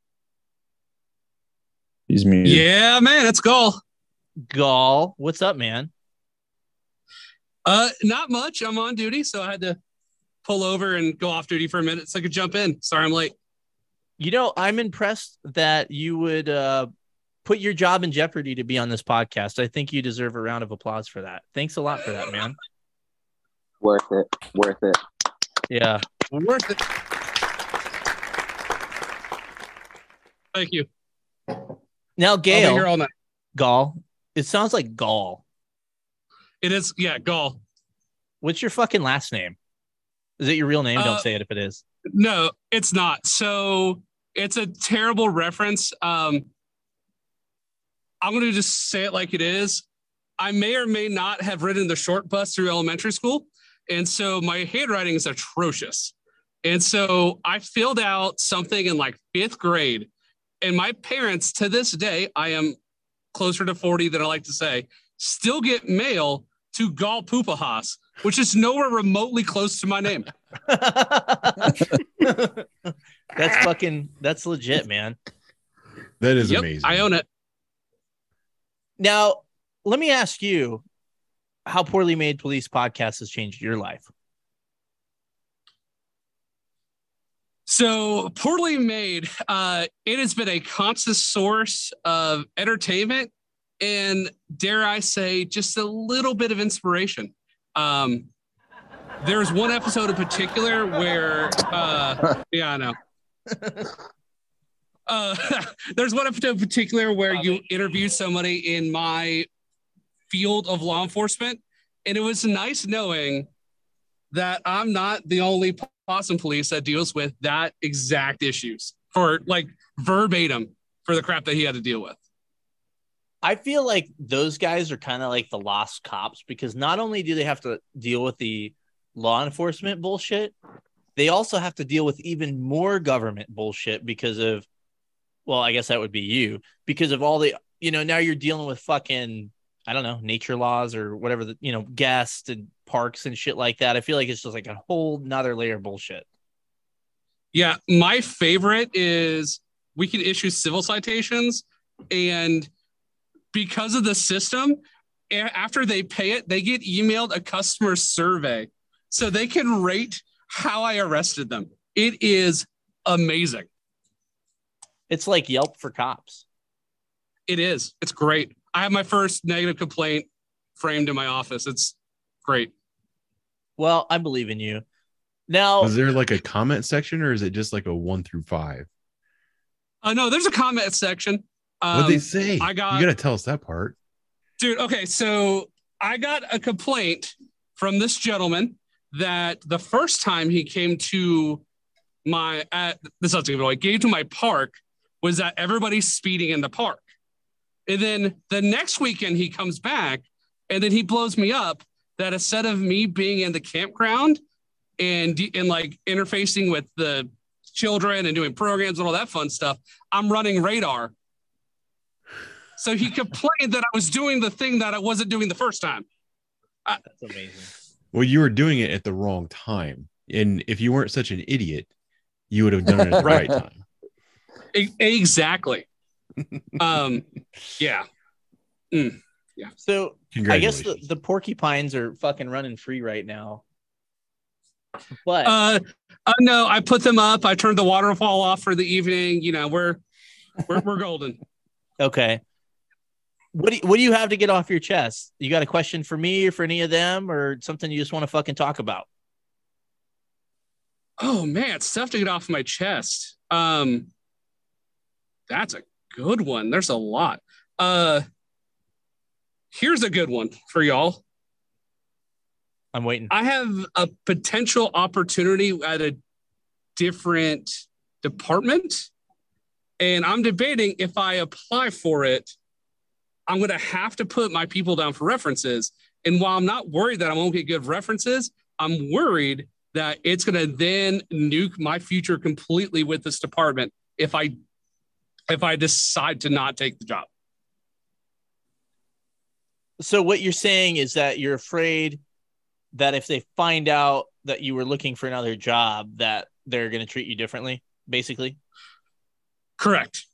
He's muted. Yeah, man, it's Gall. Gall, what's up, man? Not much. I'm on duty, so I had to pull over and go off duty for a minute so I could jump in. Sorry, I'm late. You know, I'm impressed that you would put your job in jeopardy to be on this podcast. I think you deserve a round of applause for that. Thanks a lot for that, man. Worth it. Yeah. Worth it. Thank you. Now, I'll be here all night. Gall. It sounds like Gall. It is, yeah, Gall. What's your fucking last name? Is it your real name? Don't say it if it is. No, it's not. So it's a terrible reference. I'm going to just say it like it is. I may or may not have ridden the short bus through elementary school. And so my handwriting is atrocious. And so I filled out something in like 5th grade. And my parents, to this day, I am closer to 40 than I like to say, still get mail to Gall Pupahas, which is nowhere remotely close to my name. That's legit, man. That is amazing. I own it. Now, let me ask you how Poorly Made Police podcast has changed your life. So Poorly Made, it has been a constant source of entertainment and, dare I say, just a little bit of inspiration. There's one episode in particular where, yeah, I know. There's one episode in particular where you interview somebody in my field of law enforcement, and it was nice knowing that I'm not the only Possum Police that deals with that exact issues for like verbatim for the crap that he had to deal with. I feel like those guys are kind of like the lost cops because not only do they have to deal with the law enforcement bullshit, they also have to deal with even more government bullshit because of, well, I guess that would be you, because of all the, now you're dealing with fucking, I don't know, nature laws or whatever, guests and parks and shit like that. I feel like it's just like a whole nother layer of bullshit. Yeah. My favorite is we can issue civil citations, and because of the system, after they pay it, they get emailed a customer survey so they can rate how I arrested them. It is amazing. It's like Yelp for cops. It is. It's great. I have my first negative complaint framed in my office. It's great. Well, I believe in you. Now, is there like a comment section or is it just like a 1 through 5? No, there's a comment section. What'd they say? You got to tell us that part. Dude, okay. So I got a complaint from this gentleman that the first time he came to my, this doesn't give it away, came to my park was that everybody's speeding in the park. And then the next weekend he comes back and then he blows me up that instead of me being in the campground and like interfacing with the children and doing programs and all that fun stuff, I'm running radar. So he complained that I was doing the thing that I wasn't doing the first time. That's amazing. Well, you were doing it at the wrong time. And if you weren't such an idiot, you would have done it at the right time. Exactly. Yeah. Yeah. So I guess the porcupines are fucking running free right now. But no, I put them up. I turned the waterfall off for the evening. You know, we're golden. Okay. What do you have to get off your chest? You got a question for me or for any of them, or something you just want to fucking talk about? Oh man, stuff to get off my chest. That's a good one. There's a lot. Here's a good one for y'all. I'm waiting. I have a potential opportunity at a different department, and I'm debating if I apply for it, I'm going to have to put my people down for references. And while I'm not worried that I won't get good references, I'm worried that it's going to then nuke my future completely with this department if I decide to not take the job. So what you're saying is that you're afraid that if they find out that you were looking for another job, that they're going to treat you differently, basically? Correct.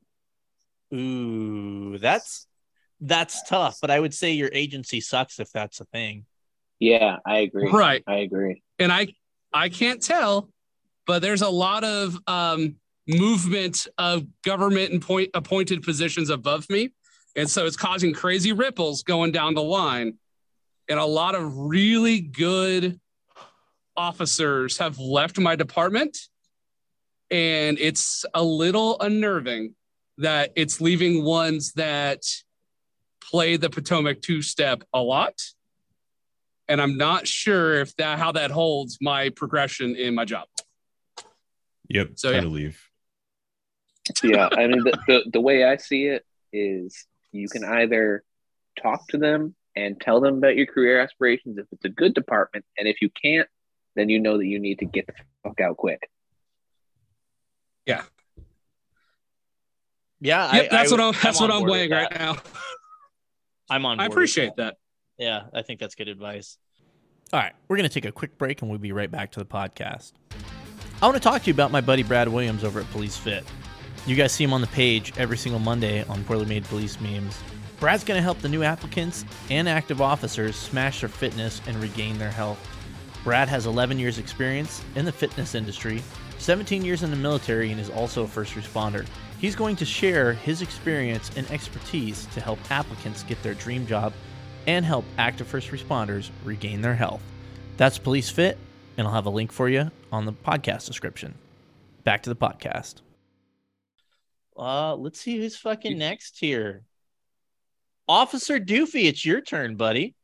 Ooh, that's tough, but I would say your agency sucks if that's a thing. Yeah, I agree. Right. I agree. And I can't tell, but there's a lot of movement of government appointed positions above me. And so it's causing crazy ripples going down the line. And a lot of really good officers have left my department. And it's a little unnerving that it's leaving ones that play the Potomac two-step a lot. And I'm not sure if how that holds my progression in my job. Yep. So, time yeah. to leave. Yeah, I mean, the way I see it is you can either talk to them and tell them about your career aspirations if it's a good department, and if you can't, then you know that you need to get the fuck out quick. Yeah. Yeah, yep, that's what I'm weighing right now. I'm on board. I appreciate that. Yeah, I think that's good advice. All right, we're going to take a quick break and we'll be right back to the podcast. I want to talk to you about my buddy Brad Williams over at Police Fit. You guys see him on the page every single Monday on Poorly Made Police Memes. Brad's going to help the new applicants and active officers smash their fitness and regain their health. Brad has 11 years experience in the fitness industry, 17 years in the military, and is also a first responder. He's going to share his experience and expertise to help applicants get their dream job and help active first responders regain their health. That's Police Fit, and I'll have a link for you on the podcast description. Back to the podcast. Let's see who's fucking next here. Officer Doofy, it's your turn, buddy.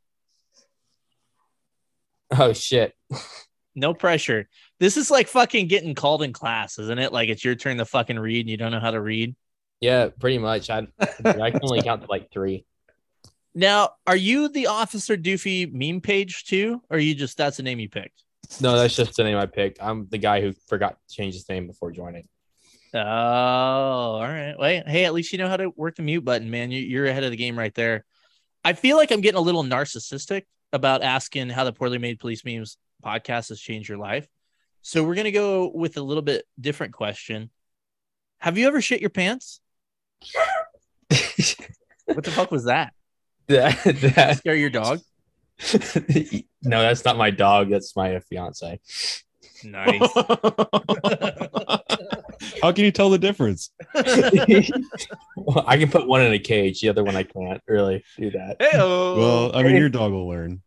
Oh, shit. No pressure. This is like fucking getting called in class, isn't it? Like it's your turn to fucking read and you don't know how to read. Yeah, pretty much. I can only count to like 3. Now, are you the Officer Doofy meme page too? Or are you just, that's the name you picked? No, that's just the name I picked. I'm the guy who forgot to change his name before joining. Oh, all right. Well, hey, at least you know how to work the mute button, man. You're ahead of the game right there. I feel like I'm getting a little narcissistic about asking how the Poorly Made Police Memes podcast has changed your life. So we're going to go with a little bit different question. Have you ever shit your pants? What the fuck was that? That scare your dog? No, that's not my dog. That's my fiance. Nice. How can you tell the difference? Well, I can put one in a cage. The other one I can't really do that. Hey-o. Well, I mean, your dog will learn.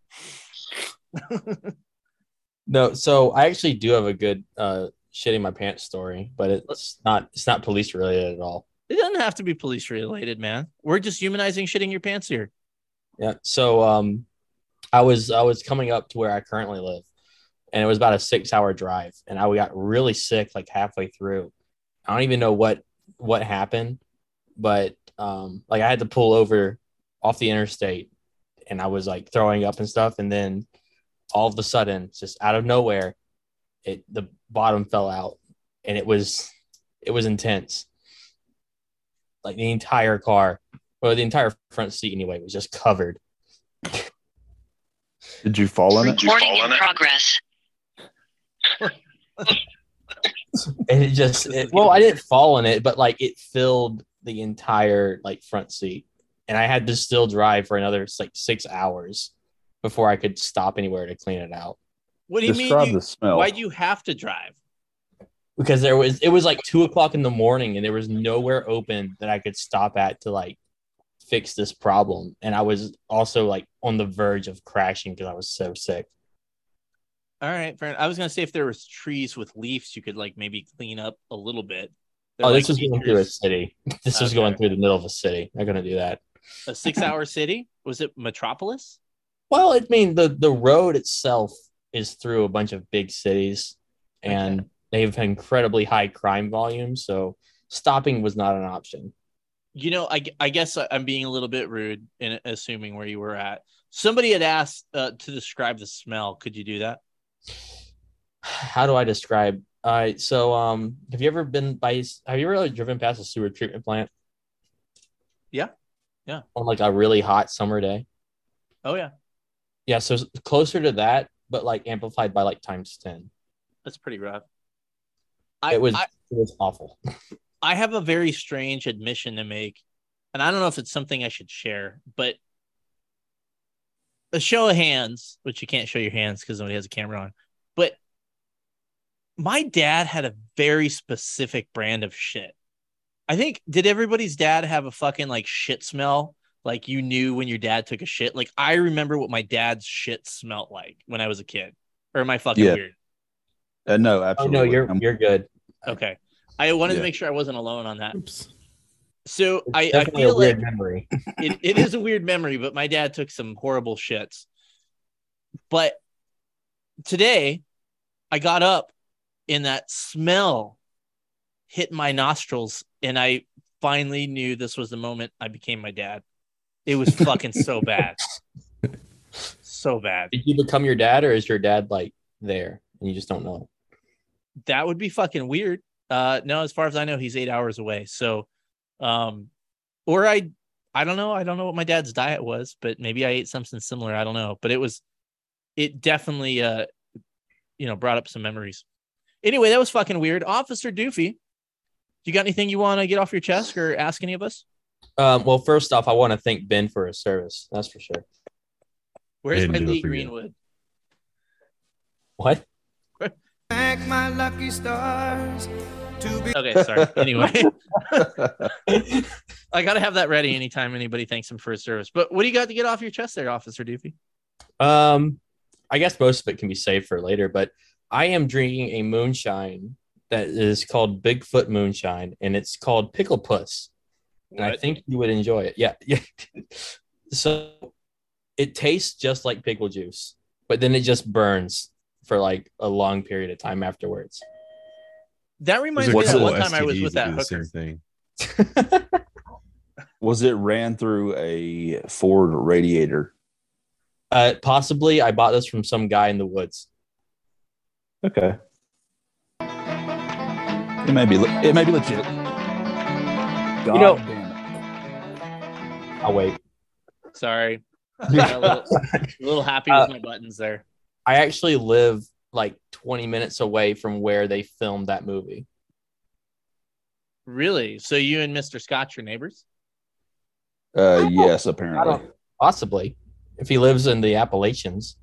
No, so I actually do have a good shitting my pants story, but it's not police related at all. It doesn't have to be police related, man. We're just humanizing shitting your pants here. Yeah. So I was coming up to where I currently live, and it was about a 6-hour drive, and I got really sick like halfway through. I don't even know what happened, but like I had to pull over off the interstate, and I was like throwing up and stuff, and then all of a sudden, just out of nowhere, the bottom fell out, and it was intense. Like the entire car, or the entire front seat anyway, was just covered. Did you fall in it? Recording in progress. And well, I didn't fall in it, but like it filled the entire like front seat, and I had to still drive for another like 6 hours before I could stop anywhere to clean it out. What do you Describe mean? the smell. Why'd you have to drive? Because it was like 2:00 in the morning and there was nowhere open that I could stop at to like fix this problem. And I was also like on the verge of crashing because I was so sick. All right, fair enough. I was gonna say if there was trees with leaves, you could like maybe clean up a little bit. They're This like was going through a acres. city. This was Okay. going through the middle of a city. I'm gonna do that. A 6-hour city? Was it Metropolis? Well, I mean the road itself is through a bunch of big cities, and they have incredibly high crime volume. So stopping was not an option. You know, I guess I'm being a little bit rude in assuming where you were at. Somebody had asked to describe the smell. Could you do that? How do I describe? All right, so have you ever driven past a sewer treatment plant? Yeah. Yeah. On like a really hot summer day? Oh yeah, Yeah, so it's closer to that, but like amplified by like times 10. that's pretty rough. It was awful. I have a very strange admission to make, and I don't know if it's something I should share, but a show of hands, which you can't show your hands because nobody has a camera on, but my dad had a very specific brand of shit. I think, did everybody's dad have a fucking like shit smell? Like you knew when your dad took a shit? Like I remember what my dad's shit smelled like when I was a kid. Or am I fucking weird? No, Oh absolutely. no, you're good. Okay. I wanted to Yeah. make sure I wasn't alone on that. Oops. So I Definitely feel a weird like memory. it is a weird memory, but my dad took some horrible shits. But today I got up and that smell hit my nostrils, and I finally knew this was the moment I became my dad. It was fucking so bad. So bad. Did you become your dad, or is your dad like there and you just don't know? That would be fucking weird. No, as far as I know, he's 8 hours away. So, or I don't know. I don't know what my dad's diet was, but maybe I ate something similar. I don't know, but it definitely, brought up some memories. Anyway, that was fucking weird. Officer Doofy, you got anything you want to get off your chest or ask any of us? Well, first off, I want to thank Ben for his service. That's for sure. Where's didn't my do it Lee for you. Greenwood? What? Thank my lucky stars to be. Okay, sorry. Anyway, I got to have that ready anytime anybody thanks him for his service. But what do you got to get off your chest there, Officer Doofy? I guess most of it can be saved for later, but I am drinking a moonshine that is called Bigfoot Moonshine, and it's called Pickle Puss. And I What? think you would enjoy it. Yeah. So it tastes just like pickle juice, but then it just burns for like a long period of time afterwards. That reminds There's me a of that couple one time I was STDs with that that do the hooker. same thing. Was it ran through a Ford radiator? Possibly, I bought this from some guy in the woods. Okay. It may be legit. God know- damn it. I'll wait. Sorry. Got a little happy with my buttons there. I actually live like 20 minutes away from where they filmed that movie. Really? So you and Mr. Scott, your neighbors? Yes, I apparently. don't, possibly, if he lives in the Appalachians.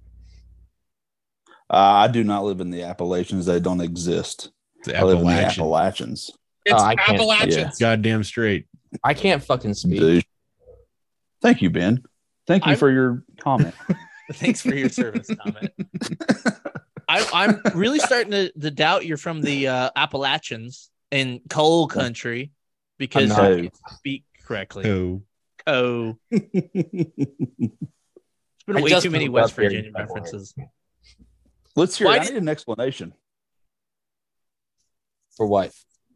I do not live in the Appalachians. They don't exist. It's I live in the Appalachian. Appalachians. It's I can't- Appalachians. Goddamn straight. I can't fucking speak. Dude. Thank you, Ben. Thank you I'm- for your comment. Thanks for your service comment. I'm really starting to doubt you're from the Appalachians in coal country because I'm you not. can't speak correctly. Oh, Oh, it's been I way just too many moved West up here in Virginia February. references. Let's hear Why it. I did- need an explanation. For what?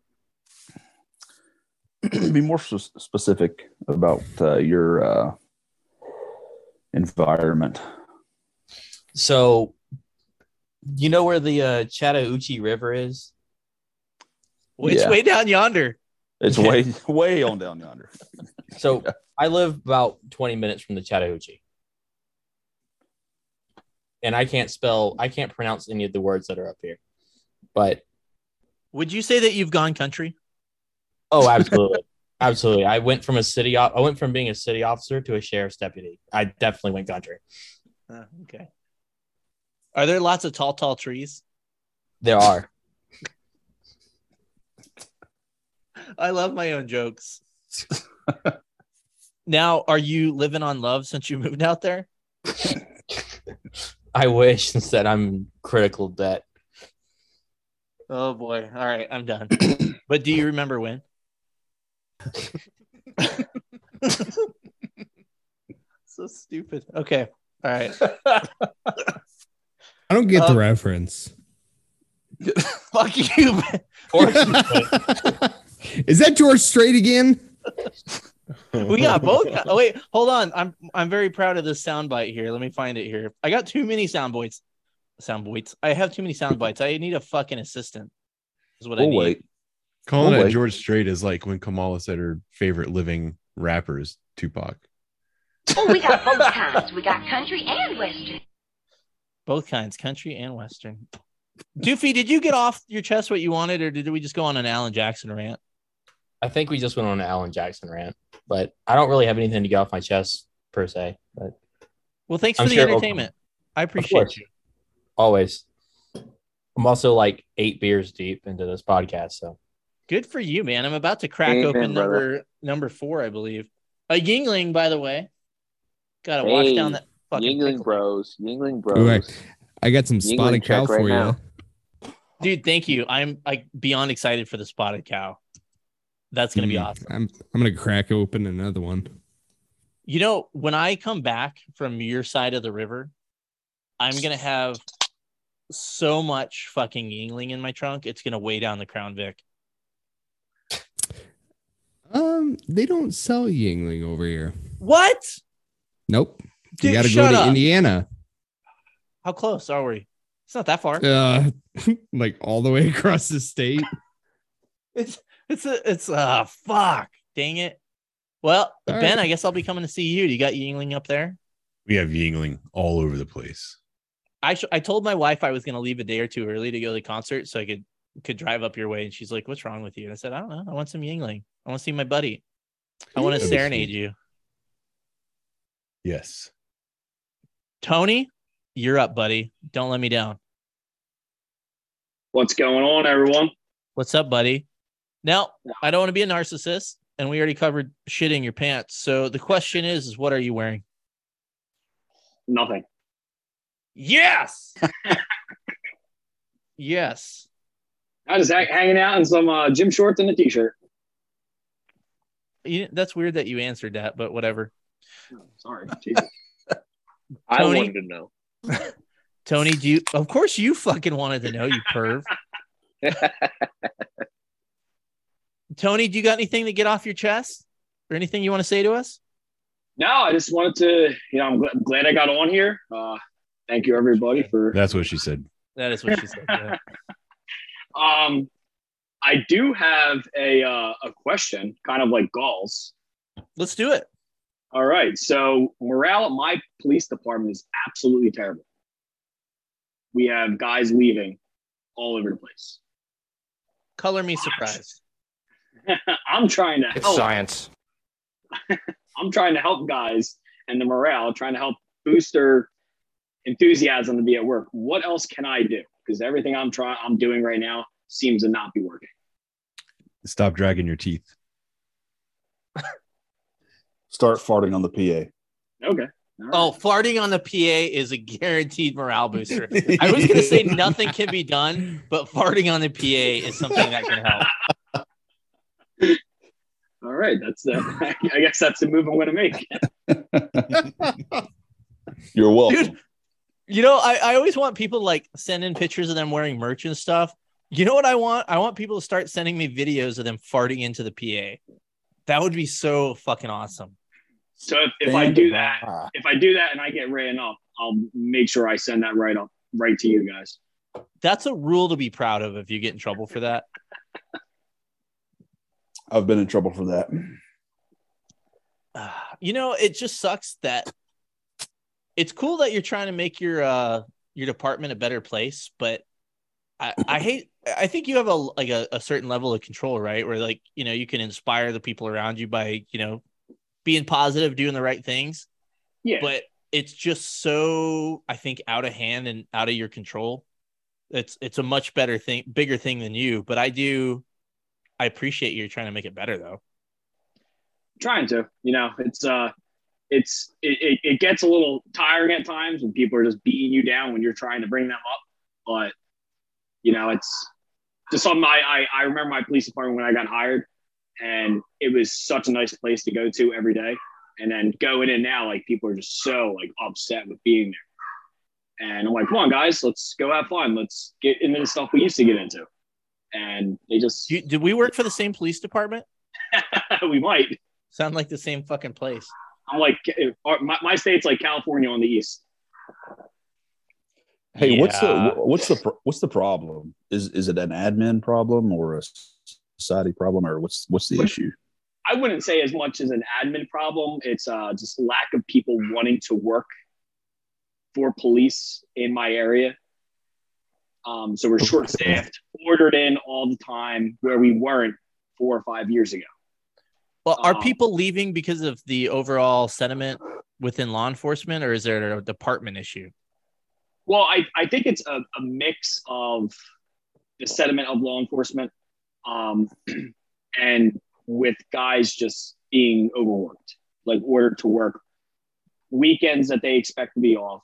Be more specific about your environment. So, you know where the Chattahoochee River is? It's Yeah. way down yonder. It's way on down yonder. So, I live about 20 minutes from the Chattahoochee. And I can't pronounce any of the words that are up here. But, Would you say that you've gone country? oh, absolutely. Absolutely. I went from being a city officer to a sheriff's deputy. I definitely went country. Okay. Are there lots of tall trees? There are. I love my own jokes. Now, are you living on love since you moved out there? I wish, instead I'm critical debt. Oh boy. All right, I'm done. But do you remember when? So stupid. Okay. All right. I don't get the reference. Fuck you. Is that George Strait again? We got both. Oh, wait, hold on. I'm very proud of this soundbite here. Let me find it here. I got too many sound bites. I have too many sound bites. I need a fucking assistant. Is what I need. Wait. Calling it George Strait is like when Kamala said her favorite living rapper is Tupac. Oh, we got both kinds. We got country and western. Both kinds, country and western. Doofy, did you get off your chest what you wanted, or did we just go on an Alan Jackson rant? I think we just went on an Alan Jackson rant, but I don't really have anything to get off my chest per se. But well, thanks for the entertainment. I appreciate you. Always. I'm also like 8 beers deep into this podcast, so good for you, man. I'm about to crack open number 4, I believe. A Yingling, by the way. Gotta wash down that fucking Yingling pickle. bros. Yingling bros. Ooh, I got some Yingling spotted cow check for right you. now. Dude, thank you. I'm like beyond excited for the spotted cow. That's gonna be awesome. I'm gonna crack open another one. You know, when I come back from your side of the river, I'm gonna have so much fucking Yingling in my trunk. It's gonna weigh down the Crown Vic. They don't sell Yingling over here. What? Nope. Dude, you got to go shut to up. Indiana. How close are we? It's not that far. Like all the way across the state. It's fuck. Dang it. Well, All Ben, right. I guess I'll be coming to see you. Do you got Yingling up there? We have Yingling all over the place. I told my wife I was going to leave a day or two early to go to the concert so I could drive up your way. And she's like, "What's wrong with you?" And I said, "I don't know. I want some Yingling. I want to see my buddy. I want to That'd be serenade sweet. you." Yes. Tony, you're up, buddy. Don't let me down. What's going on, everyone? What's up, buddy? Now, I don't want to be a narcissist, and we already covered shitting your pants. So the question is what are you wearing? Nothing. Yes. Yes. I just hanging out in some gym shorts and a t-shirt. That's weird that you answered that, but whatever. Sorry. Jesus. I Tony? wanted to know. Tony, of course you fucking wanted to know, you perv. Tony, do you got anything to get off your chest or anything you want to say to us? No, I just wanted to, I'm glad I got on here. Thank you, everybody, for. That's what she said. That is what she said. Yeah. I do have a question, kind of like Gauls. Let's do it. All right. So morale at my police department is absolutely terrible. We have guys leaving all over the place. Color me surprised. I'm trying to It's help. science. I'm trying to help guys and the morale, trying to help boost their enthusiasm to be at work. What else can I do? Because everything I'm doing right now seems to not be working. Stop dragging your teeth. Start farting on the PA. Okay. Oh, farting on the PA is a guaranteed morale booster. I was going to say nothing can be done, but farting on the PA is something that can help. All right. That's I guess that's the move I'm going to make. You're welcome. Dude, you know, I always want people to like send in pictures of them wearing merch and stuff. You know what I want? I want people to start sending me videos of them farting into the PA. That would be so fucking awesome. So if I do that and I get written up, I'll make sure I send that right to you guys. That's a rule to be proud of if you get in trouble for that. I've been in trouble for that. You know, it just sucks that it's cool that you're trying to make your department a better place, but I think you have a certain level of control, right? Where like, you know, you can inspire the people around you by, you know, being positive, doing the right things. Yeah. But it's just so, I think, out of hand and out of your control. It's a much better thing, bigger thing than you. But I appreciate you trying to make it better, though. Trying to, it gets a little tiring at times when people are just beating you down when you're trying to bring them up. But, it's just something I remember my police department when I got hired, and it was such a nice place to go to every day. And then going in now, like, people are just so like upset with being there. And I'm like, come on, guys, let's go have fun. Let's get into the stuff we used to get into. And they just... Did we work for the same police department? We might. Sound like the same fucking place. I'm like, my state's like California on the east. Hey, Yeah. what's the problem? Is it an admin problem or a society problem, or what's the issue? I wouldn't say as much as an admin problem. It's just lack of people wanting to work for police in my area. So we're short-staffed, ordered in all the time, where we weren't 4 or 5 years ago. Well, are people leaving because of the overall sentiment within law enforcement, or is there a department issue? Well, I think it's a mix of the sentiment of law enforcement and with guys just being overworked, like ordered to work weekends that they expect to be off.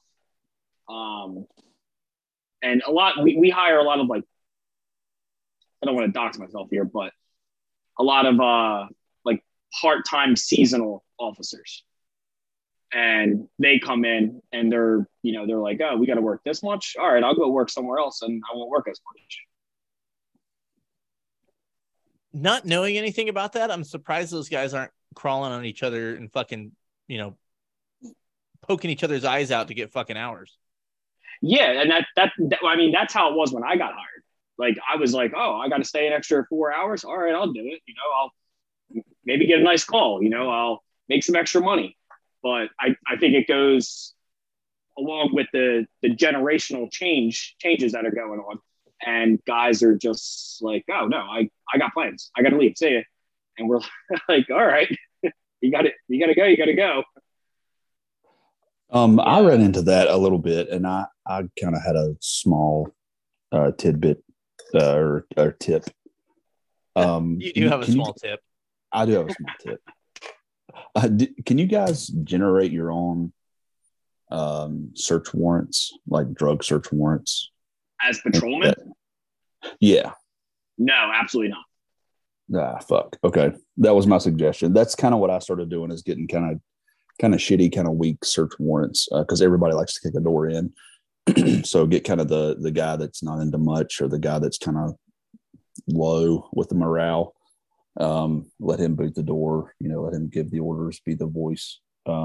And we hire a lot of, like, I don't want to dox myself here, but a lot of like part-time seasonal officers. And they come in and they're like, oh, we got to work this much. All right, I'll go work somewhere else and I won't work as much. Not knowing anything about that, I'm surprised those guys aren't crawling on each other and fucking, poking each other's eyes out to get fucking hours. Yeah, and that's how it was when I got hired. Like, I was like, oh, I got to stay an extra 4 hours. All right, I'll do it. I'll maybe get a nice call. I'll make some extra money. But I think it goes along with the generational changes that are going on. And guys are just like, oh, no, I got plans. I got to leave. See ya. And we're like, all right, you got to go. I ran into that a little bit, and I kind of had a small tidbit or tip. You do have a small tip. I do have a small tip. Can you guys generate your own search warrants, like drug search warrants? As patrolman? Yeah. No, absolutely not. Fuck. Okay. That was my suggestion. That's kind of what I started doing, is getting kind of shitty, kind of weak search warrants, because everybody likes to kick a door in. So get kind of the guy that's not into much, or the guy that's kind of low with the morale. Let him boot the door, let him give the orders, be the voice.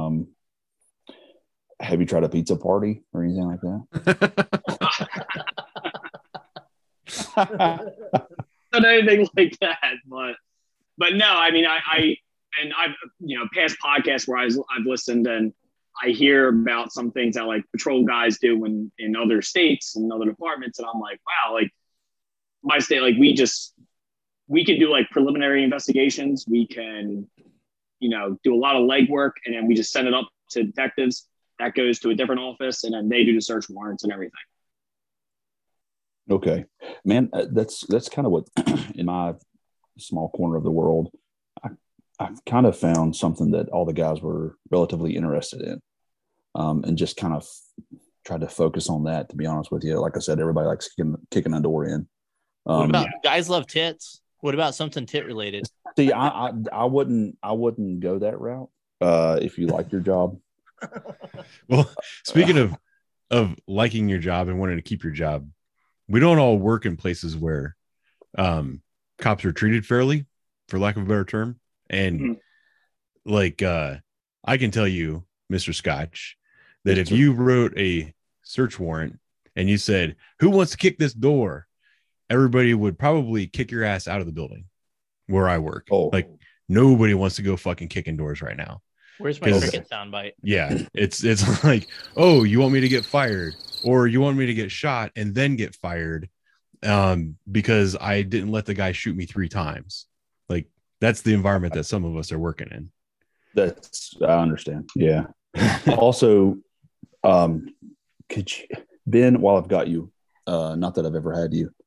Have you tried a pizza party or anything like that? Not anything like that, but no, I mean, I've past podcasts where I've listened, and I hear about some things that, like, patrol guys do in other states and other departments, and I'm like, wow, like, my state, like, we can do, like, preliminary investigations. We can, do a lot of legwork, and then we just send it up to detectives. That goes to a different office, and then they do the search warrants and everything. Okay, man, that's kind of what in my small corner of the world, I kind of found something that all the guys were relatively interested in, and just kind of tried to focus on that. To be honest with you, like I said, everybody likes kicking a door in. What about guys love tits? What about something tit related? See, I wouldn't go that route. If you like your job. Well, speaking of liking your job and wanting to keep your job, we don't all work in places where cops are treated fairly, for lack of a better term. And like, I can tell you, Mr. Scotch, that if you wrote a search warrant and you said, who wants to kick this door? Everybody would probably kick your ass out of the building where I work. Oh. Like, nobody wants to go fucking kicking doors right now. Where's my cricket soundbite? Yeah, it's like, oh, you want me to get fired, or you want me to get shot and then get fired because I didn't let the guy shoot me 3 times. Like, that's the environment that some of us are working in. I understand. Yeah. Also, Could you, Ben, while I've got you, not that I've ever had you,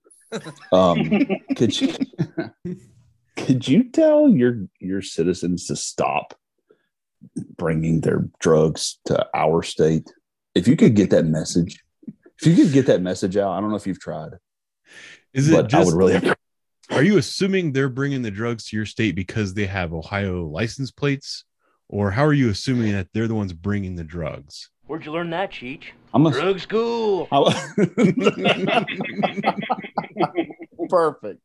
could you tell your citizens to stop bringing their drugs to our state? If you could get that message, out, I don't know if you've tried. I would really. Are you assuming they're bringing the drugs to your state because they have Ohio license plates, or how are you assuming that they're the ones bringing the drugs? Where'd you learn that, Cheech? Drug school. Perfect.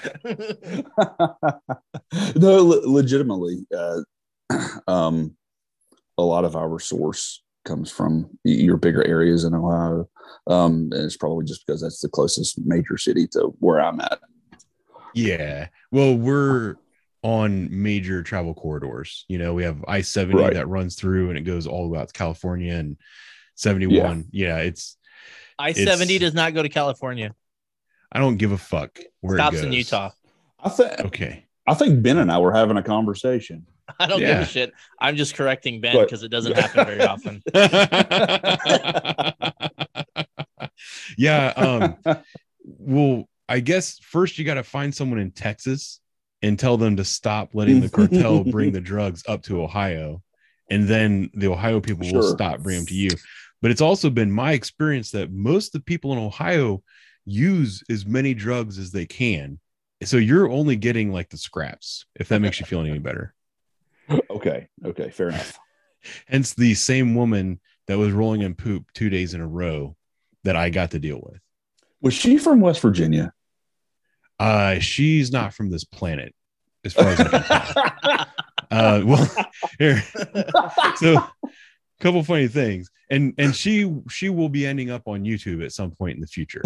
No, legitimately, a lot of our source comes from your bigger areas in Ohio. And it's probably just because that's the closest major city to where I'm at. Yeah. Well, we're on major travel corridors. You know, we have I-70 that runs through and it goes all the way out to California, and 71. Yeah, it's I-70 does not go to California. I don't give a fuck where Stops it goes. in Utah. I think Ben and I were having a conversation. I don't give a shit. I'm just correcting Ben because it doesn't happen very often. Yeah. Well, I guess first you got to find someone in Texas and tell them to stop letting the cartel bring the drugs up to Ohio. And then the Ohio people will stop bringing them to you. But it's also been my experience that most of the people in Ohio use as many drugs as they can. So you're only getting like the scraps, if that makes you feel any better. Okay. Fair enough. Hence the same woman that was rolling in poop 2 days in a row that I got to deal with. Was she from West Virginia? She's not from this planet, as far as I can tell. Well, here. So a couple funny things. And she will be ending up on YouTube at some point in the future.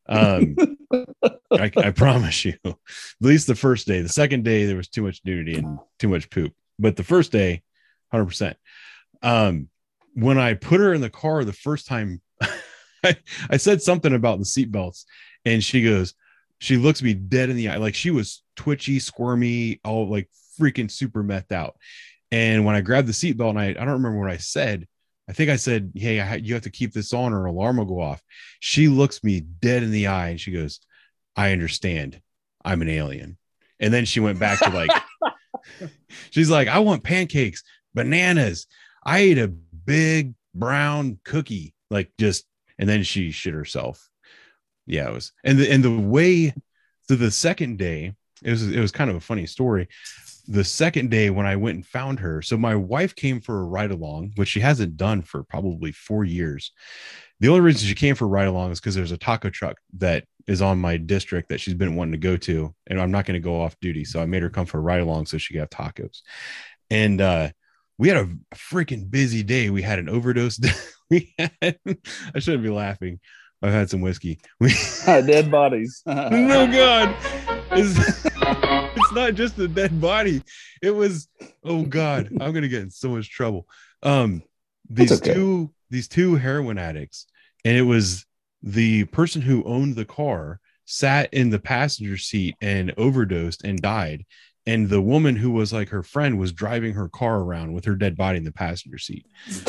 I promise you. At least the first day. The second day there was too much nudity and too much poop. But the first day, 100%. When I put her in the car the first time, I said something about the seatbelts, and she looks me dead in the eye. Like she was twitchy, squirmy, all like freaking super methed out. And when I grabbed the seatbelt, and I don't remember what I said. I think I said, "Hey, you have to keep this on or alarm will go off." She looks me dead in the eye and she goes, "I understand. I'm an alien." And then she went back to like, she's like, "I want pancakes, bananas. I ate a big brown cookie." Like just, and then she shit herself. Yeah, it was, and the way to the second day, it was kind of a funny story. The second day when I went and found her, so my wife came for a ride along, which she hasn't done for probably 4 years. The only reason she came for a ride along is because there's a taco truck that is on my district that she's been wanting to go to, and I'm not going to go off duty, so I made her come for a ride along so she could have tacos. And we had a freaking busy day. We had an overdose. I shouldn't be laughing. I've had some whiskey. Dead bodies. No, God. It's not just a dead body. It was, oh God, I'm going to get in so much trouble. These two heroin addicts, and it was the person who owned the car sat in the passenger seat and overdosed and died. And the woman who was like her friend was driving her car around with her dead body in the passenger seat.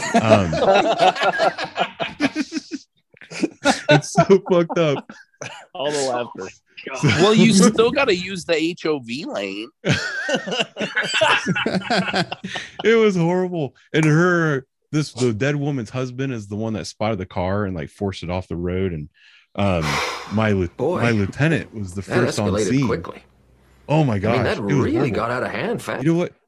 It's so fucked up. All the laughter. Well, you still got to use the HOV lane. It was horrible. And the dead woman's husband is the one that spotted the car and like forced it off the road. And my lieutenant was the first on scene. Quickly. Oh my gosh. I mean, that really got out of hand fast. You know what?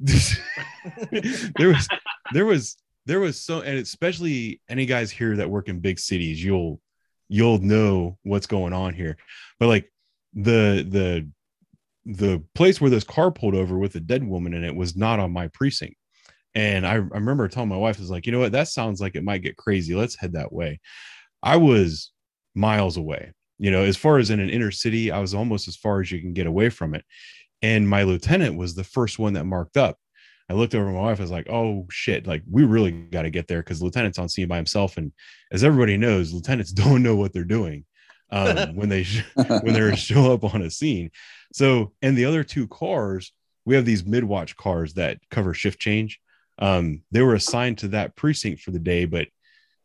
there was so, and especially any guys here that work in big cities, you'll know what's going on here. But like the place where this car pulled over with a dead woman in it was not on my precinct. And I remember telling my wife, I was like, you know what, that sounds like it might get crazy. Let's head that way. I was miles away. You know, as far as in an inner city, I was almost as far as you can get away from it. And my lieutenant was the first one that marked up. I looked over at my wife. I was like, oh shit, like we really got to get there because the lieutenant's on scene by himself. And as everybody knows, lieutenants don't know what they're doing when they show up on a scene. So, and the other two cars, we have these mid-watch cars that cover shift change. They were assigned to that precinct for the day, but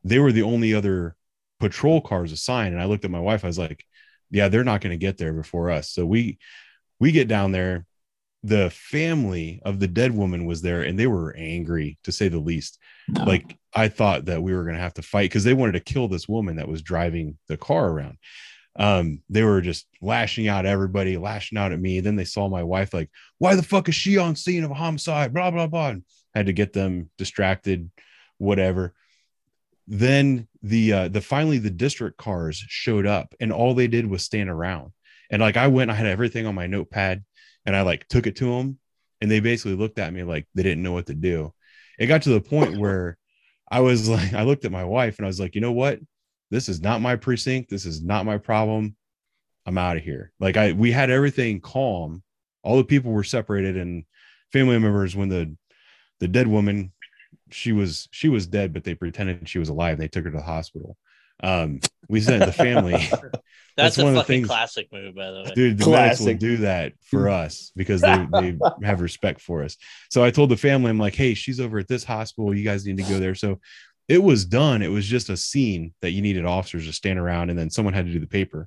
they were the only other patrol cars assigned. And I looked at my wife. I was like, yeah, they're not going to get there before us. So we get down there. The family of the dead woman was there, and they were angry, to say the least. Like, I thought that we were going to have to fight because they wanted to kill this woman that was driving the car around. They were just lashing out at everybody, lashing out at me. Then they saw my wife, like, why the fuck is she on scene of a homicide? Blah, blah, blah. And I had to get them distracted, whatever. Then finally the district cars showed up, and all they did was stand around. And like, I had everything on my notepad, and I like took it to them, and they basically looked at me like they didn't know what to do. It got to the point where I was like, I looked at my wife and I was like, you know what? This is not my precinct. This is not my problem. I'm out of here. Like, we had everything calm. All the people were separated, and family members, when the dead woman, she was dead, but they pretended she was alive. They took her to the hospital. We sent the family. That's a one of the fucking things, classic move, by the way. dude. The medics will do that for us because they have respect for us. So I told the family, I'm like, hey, she's over at this hospital. You guys need to go there. So it was done. It was just a scene that you needed officers to stand around, and then someone had to do the paper.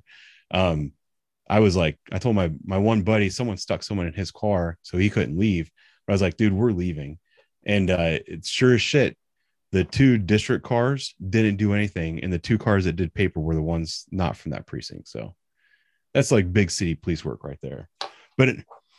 I was like, I told my one buddy, someone stuck someone in his car, so he couldn't leave. But I was like, dude, we're leaving. And it's sure as shit, the 2 district cars didn't do anything, and the 2 cars that did paper were the ones not from that precinct. So that's like big city police work right there. But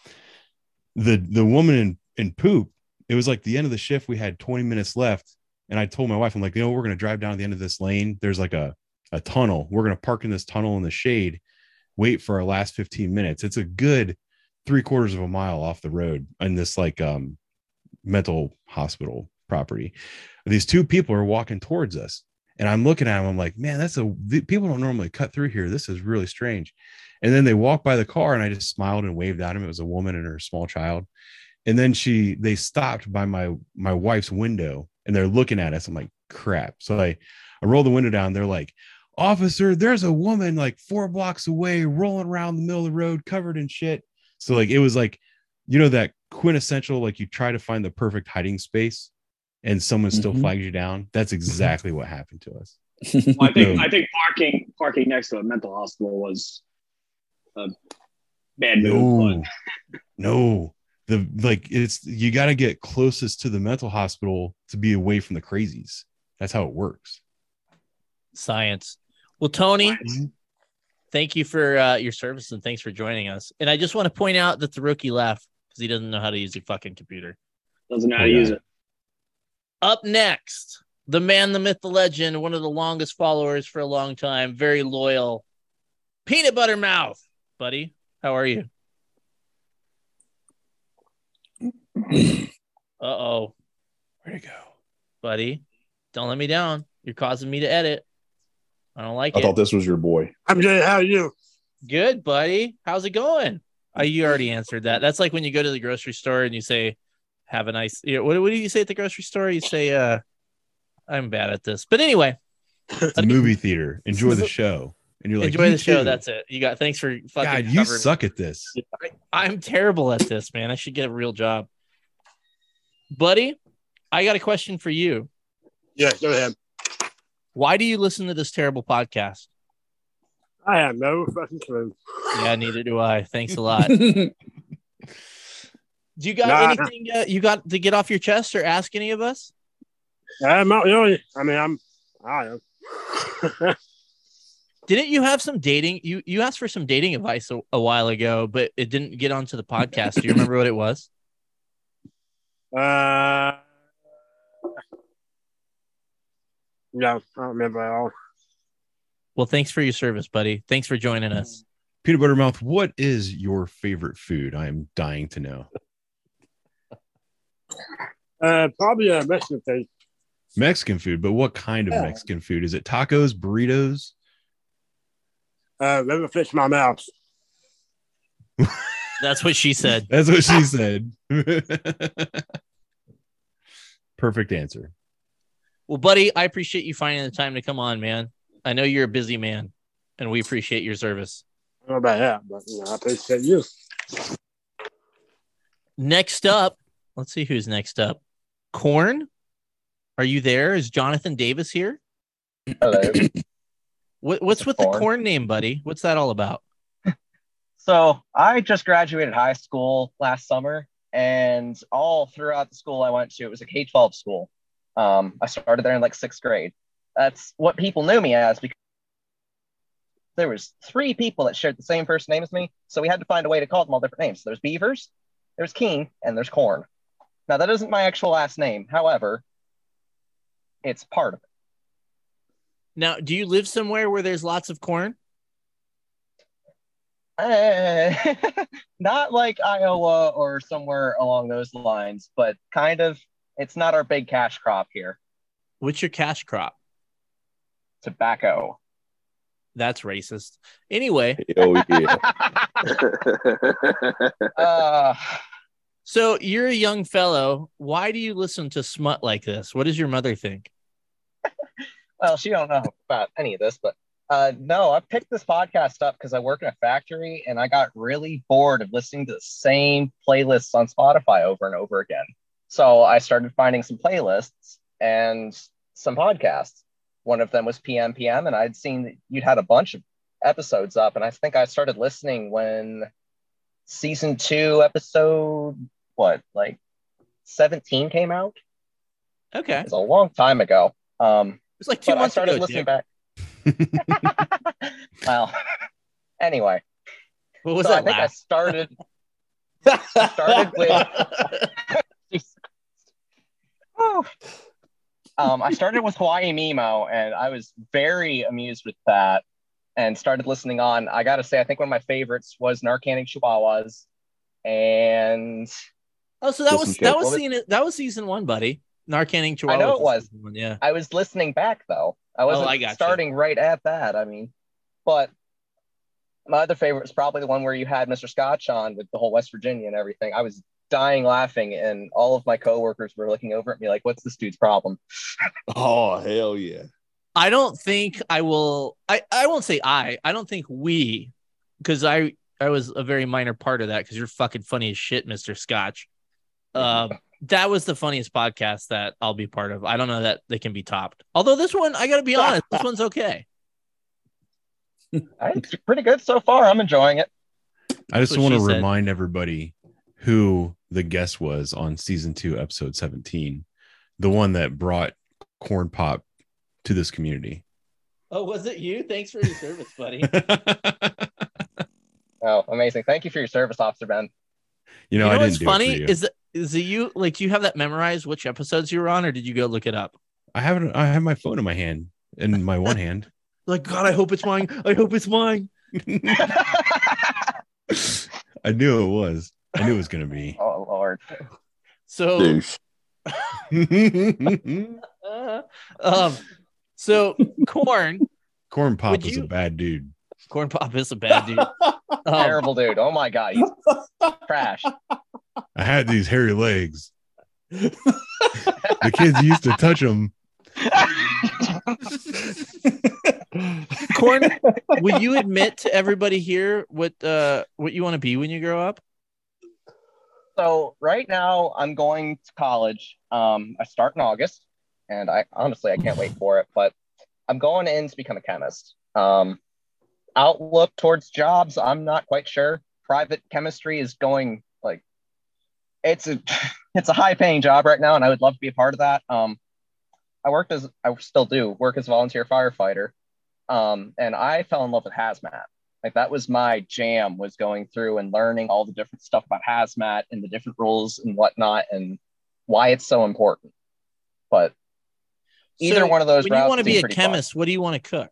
the woman in poop, it was like the end of the shift. We had 20 minutes left, and I told my wife, I'm like, we're going to drive down the end of this lane. There's like a tunnel. We're going to park in this tunnel in the shade, wait for our last 15 minutes. It's a good 3/4 of a mile off the road in this like mental hospital property. These 2 people are walking towards us, and I'm looking at them. I'm like, man, people don't normally cut through here. This is really strange. And then they walked by the car, and I just smiled and waved at them. It was a woman and her small child. And then they stopped by my wife's window, and they're looking at us. I'm like, crap. So I roll the window down. They're like, officer, there's a woman like 4 blocks away rolling around the middle of the road covered in shit. So like, it was like, that quintessential, like, you try to find the perfect hiding space and someone still flags you down. That's exactly what happened to us. Well, I think parking next to a mental hospital was a bad move. No, you got to get closest to the mental hospital to be away from the crazies. That's how it works. Science. Well, Tony, thank you for your service, and thanks for joining us. And I just want to point out that the rookie left because he doesn't know how to use a fucking computer. Doesn't know how to use it. Up next, the man, the myth, the legend, one of the longest followers for a long time, very loyal, Peanut Butter Mouth. Buddy, how are you? Uh-oh. Where'd it go? Buddy, don't let me down. You're causing me to edit. I don't like it. I thought this was your boy. I'm Jay. How are you? Good, buddy. How's it going? You already answered that. That's like when you go to the grocery store and you say, have a nice, what do you say at the grocery store? You say, I'm bad at this. But anyway. It's a movie theater. Enjoy the show. And you're like, enjoy the show. That's it. Thanks for fucking God, you suck at this. I'm terrible at this, man. I should get a real job. Buddy, I got a question for you. Yeah, go ahead. Why do you listen to this terrible podcast? I have no fucking clue. Yeah, neither do I. Thanks a lot. Do you got anything you got to get off your chest or ask any of us? Not really. I mean, I don't know. Didn't you have some dating? You asked for some dating advice a while ago, but it didn't get onto the podcast. Do you remember what it was? No, I don't remember at all. Well, thanks for your service, buddy. Thanks for joining us. Peanut Butter Mouth, what is your favorite food? I'm dying to know. Probably Mexican food. Mexican food, but what kind of Mexican food? Is it tacos, burritos? Never fits my mouth. That's what she said. That's what she said. Perfect answer. Well, buddy, I appreciate you finding the time to come on, man. I know you're a busy man, and we appreciate your service. I don't know about that, but I appreciate you. Next up, let's see who's next up. Corn, are you there? Is Jonathan Davis here? Hello. What's with the corn name, buddy? What's that all about? So I just graduated high school last summer, and all throughout the school I went to, it was a K-12 school. I started there in like 6th grade. That's what people knew me as because there was 3 people that shared the same first name as me, so we had to find a way to call them all different names. So there's Beavers, there's Keen, and there's Corn. Now that isn't my actual last name. However, it's part of it. Now, do you live somewhere where there's lots of corn? Not like Iowa or somewhere along those lines, but kind of. It's not our big cash crop here. What's your cash crop? Tobacco. That's racist. Anyway. Oh, yeah. So you're a young fellow. Why do you listen to smut like this? What does your mother think? Well, she don't know about any of this, but no, I picked this podcast up because I work in a factory and I got really bored of listening to the same playlists on Spotify over and over again. So I started finding some playlists and some podcasts. One of them was PM, and I'd seen that you'd had a bunch of episodes up, and I think I started listening when season 2, episode, 17 came out? Okay. It's a long time ago. It's like 2 months ago. I started listening back. Well, anyway. What was so that? I think laugh? I started with. I started with Hawaii Mimo, and I was very amused with that, and started listening on. I gotta say, I think one of my favorites was Narcanning Chihuahuas, and so that was season 1, buddy. Narcanning Chihuahuas. I know it was. Season 1, yeah. I was listening back though. I wasn't starting right at that. I mean, but my other favorite was probably the one where you had Mr. Scotch on with the whole West Virginia and everything. I was dying laughing, and all of my coworkers were looking over at me like, "What's this dude's problem?" Oh, hell yeah! I don't think I will. I won't say I don't think we, because I was a very minor part of that. Because you're fucking funny as shit, Mr. Scotch. That was the funniest podcast that I'll be part of. I don't know that they can be topped. Although this one, I got to be honest, this one's okay. It's pretty good so far. I'm enjoying it. I just want to remind everybody who the guest was on season 2, episode 17, the one that brought Corn Pop to this community. Oh, was it you? Thanks for your service, buddy. Oh, amazing. Thank you for your service, Officer Ben. You know I what's didn't do funny it for you. is it you? Like, do you have that memorized? Which episodes you were on, or did you go look it up? I have my phone in my hand, in my one hand. Like, God, I hope it's mine. I hope it's mine. I knew it was. I knew it was gonna be. Oh Lord. So. So Corn Pop is a bad dude. Corn Pop is a bad dude. Terrible dude. Oh my God, he's trash. I had these hairy legs. The kids used to touch them. Corn, will you admit to everybody here what you want to be when you grow up? So right now I'm going to college. I start in August, and I can't wait for it. But I'm going in to become a chemist. Outlook towards jobs, I'm not quite sure. Private chemistry is going like it's a high paying job right now, and I would love to be a part of that. I still do work as a volunteer firefighter, and I fell in love with hazmat. Like that was my jam, was going through and learning all the different stuff about hazmat and the different rules and whatnot and why it's so important. But either one of those when you want to be a chemist, what do you want to cook?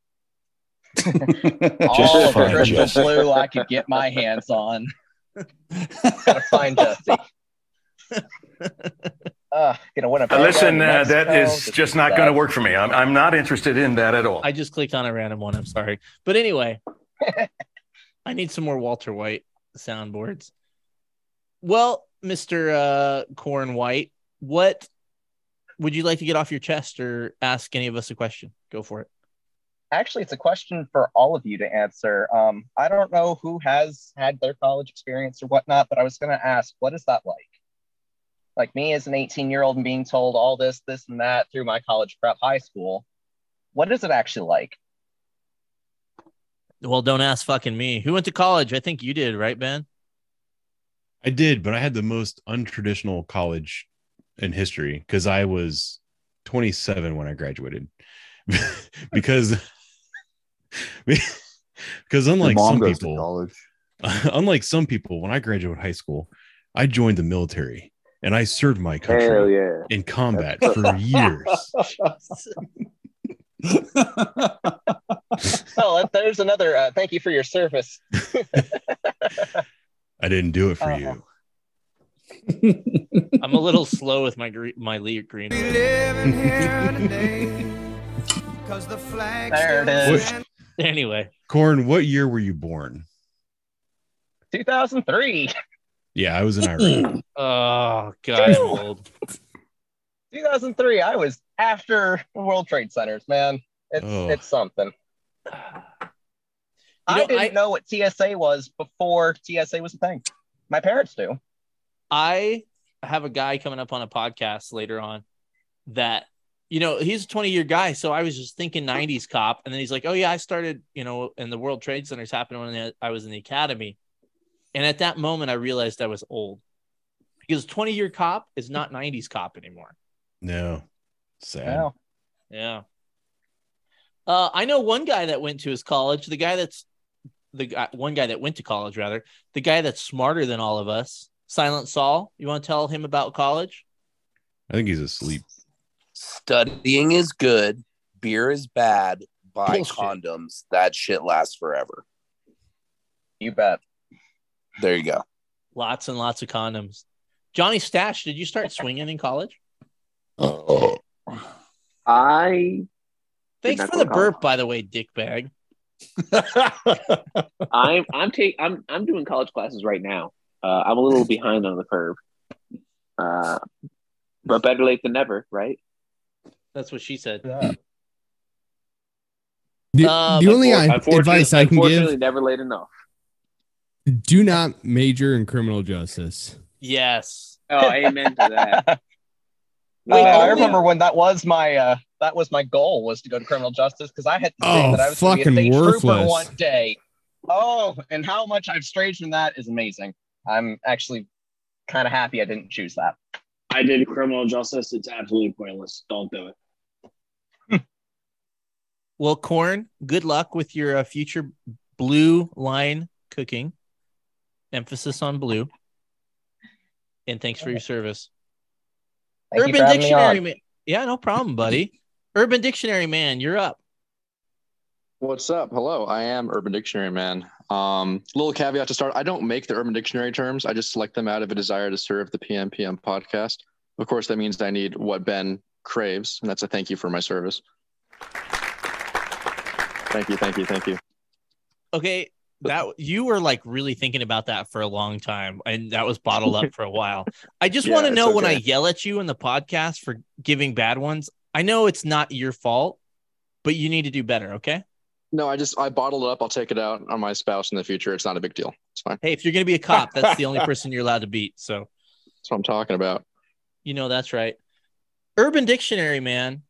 All of the crystal blue I could get my hands on. Gotta find Jesse. Gonna win a listen, that is just not going to work for me. I'm not interested in that at all. I just clicked on a random one. I'm sorry. But anyway, I need some more Walter White soundboards. Well, Mr. Corn White, what would you like to get off your chest or ask any of us a question? Go for it. Actually, it's a question for all of you to answer. I don't know who has had their college experience or whatnot, but I was going to ask, what is that like? Like me as an 18-year-old and being told all this, and that through my college prep high school. what is it actually like? Well, don't ask fucking me. Who went to college? I think you did, right, Ben? I did, but I had the most untraditional college in history because I was 27 when I graduated. because unlike some people, when I graduated high school, I joined the military and I served my country in combat for years. Oh, there's another thank you for your service. I didn't do it for you. I'm a little slow with my green. There it is. Anyway, Corn, what year were you born? 2003. Yeah, I was in Iraq. Oh God, I'm old. 2003. I was after the World Trade Centers, man. It's something. I didn't know what TSA was before TSA was a thing. My parents do. I have a guy coming up on a podcast later on that, he's a 20-year guy. So I was just thinking 90s cop. And then he's like, oh, yeah, I started, and the World Trade Centers happened when I was in the academy. And at that moment, I realized I was old because 20-year cop is not 90s cop anymore. No. Sad. Yeah. I know one guy that went to his college, the guy that went to college, the guy that's smarter than all of us, Silent Saul. You want to tell him about college? I think he's asleep. Studying is good. Beer is bad. Buy condoms. That shit lasts forever. You bet. There you go. Lots and lots of condoms. Johnny Stash, did you start swinging in college? Thanks for the burp, by the way, dickbag. I'm doing college classes right now. I'm a little behind on the curve, but better late than never, right? That's what she said. The only advice I can give: never late enough. Do not major in criminal justice. Yes. Oh, amen to that. I remember when that was my goal, was to go to criminal justice, because I had to say that I was going to be a state trooper one day. Oh, and how much I've strayed from that is amazing. I'm actually kind of happy I didn't choose that. I did criminal justice. It's absolutely pointless. Don't do it. Well, Corn, good luck with your future blue line cooking. Emphasis on blue. And thanks for your service. Thank Urban Dictionary Man. Yeah, no problem, buddy. Urban Dictionary Man, you're up. What's up? Hello, I am Urban Dictionary Man. Little caveat to start: I don't make the Urban Dictionary terms. I just select them out of a desire to serve the PMPM podcast. Of course, that means I need what Ben craves, and that's a thank you for my service. Thank you. Okay, that you were like really thinking about that for a long time, and that was bottled up for a while. I just want to know when I yell at you in the podcast for giving bad ones, I know it's not your fault, but you need to do better, okay? No, I bottled it up. I'll take it out on my spouse in the future. It's not a big deal. It's fine. Hey, if you're going to be a cop, that's the only person you're allowed to beat. So that's what I'm talking about. That's right. Urban Dictionary Man.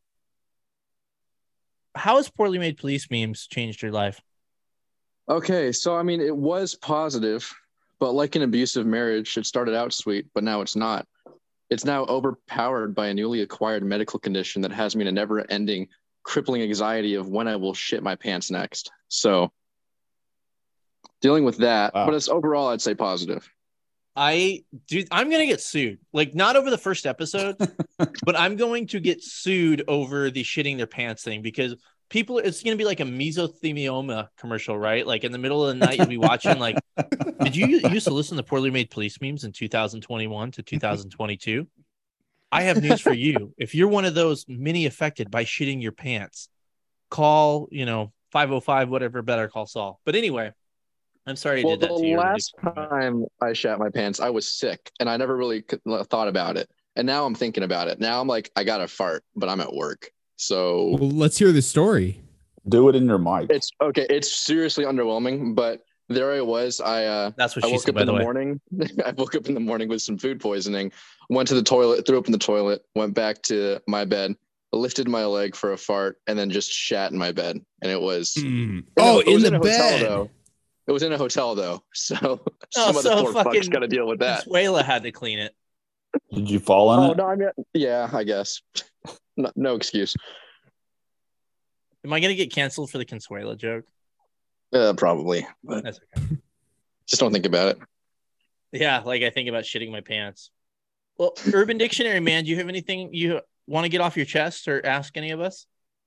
How has poorly made police memes changed your life? Okay, so I mean, it was positive, but like an abusive marriage, it started out sweet, but now it's not. It's now overpowered by a newly acquired medical condition that has me in a never-ending crippling anxiety of when I will shit my pants next. So dealing with that, but it's overall, I'd say positive. I'm going to get sued. Like, not over the first episode, but I'm going to get sued over the shitting their pants thing, because it's going to be like a mesothelioma commercial, right? Like in the middle of the night, you'll be watching, like, did you used to listen to poorly made police memes in 2021 to 2022? I have news for you. If you're one of those mini affected by shitting your pants, call, 505, whatever, Better Call Saul. But anyway, I'm sorry I did that to you. The last time I shat my pants, I was sick, and I never really thought about it. And now I'm thinking about it. Now I'm like, I got to fart, but I'm at work. So let's hear the story. Do it in your mic. It's okay. It's seriously underwhelming, but there I was. That's what I she woke said, up by in the the way. morning. I woke up in the morning with some food poisoning, went to the toilet, threw up in the toilet, went back to my bed, lifted my leg for a fart, and then just shat in my bed. And it was in a the hotel, bed. though. It was in a hotel though, so some of the poor fucks got to deal with that. Consuela had to clean it. Did you fall on it? No, I mean, yeah, I guess. No excuse. Am I gonna get canceled for the Consuela joke? Probably, but that's okay. Just don't think about it. Yeah, like I think about shitting my pants. Well, Urban Dictionary, man, do you have anything you want to get off your chest or ask any of us?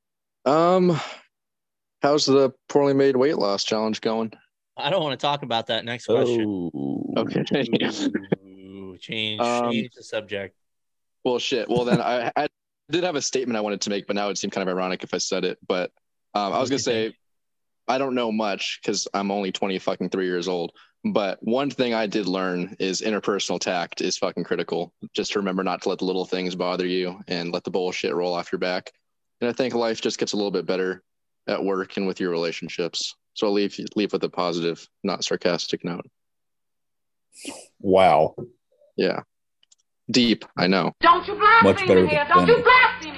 How's the poorly made weight loss challenge going? I don't want to talk about that. Next question. Okay. Ooh, change the subject. Well, shit. Well, then I did have a statement I wanted to make, but now it seemed kind of ironic if I said it. But I was gonna say I don't know much because I'm only 23 years old. But one thing I did learn is interpersonal tact is fucking critical. Just remember not to let the little things bother you and let the bullshit roll off your back. And I think life just gets a little bit better at work and with your relationships. So I'll leave with a positive, not sarcastic note. Wow. Yeah. Deep, I know. Don't you blaspheme Much better in here. than Don't you blaspheme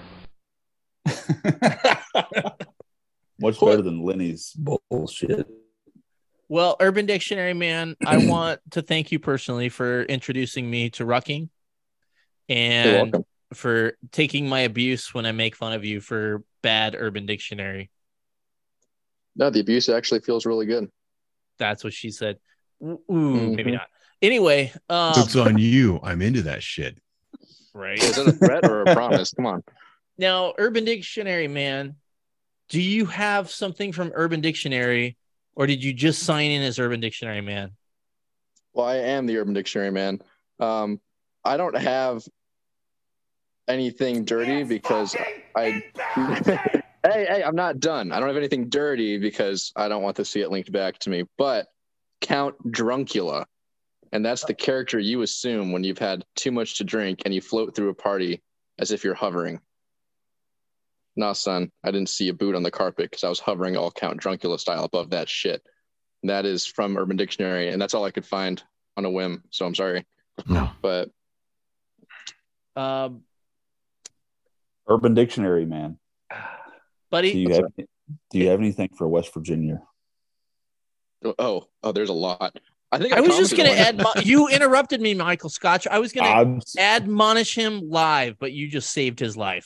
in here. Much better than Lenny's bullshit. Well, Urban Dictionary, man, I want to thank you personally for introducing me to rucking and for taking my abuse when I make fun of you for bad Urban Dictionary. No, the abuse actually feels really good. That's what she said. Ooh, maybe not. Anyway, Joke's on you. I'm into that shit. Right. Is it a threat or a promise? Come on. Now, Urban Dictionary, man, do you have something from Urban Dictionary, or did you just sign in as Urban Dictionary Man? Well, I am the Urban Dictionary Man. I don't have anything dirty because I hey, I'm not done. I don't have anything dirty because I don't want to see it linked back to me. But Count Druncula, and that's the character you assume when you've had too much to drink and you float through a party as if you're hovering. Nah, son, I didn't see a boot on the carpet because I was hovering all Count Druncula style above that shit. And that is from Urban Dictionary, and that's all I could find on a whim. So I'm sorry. No. But Urban Dictionary, man. Buddy, do you have anything for West Virginia? Oh, there's a lot. I was just going to you interrupted me, Michael Scotch. I was going to admonish him live, but you just saved his life.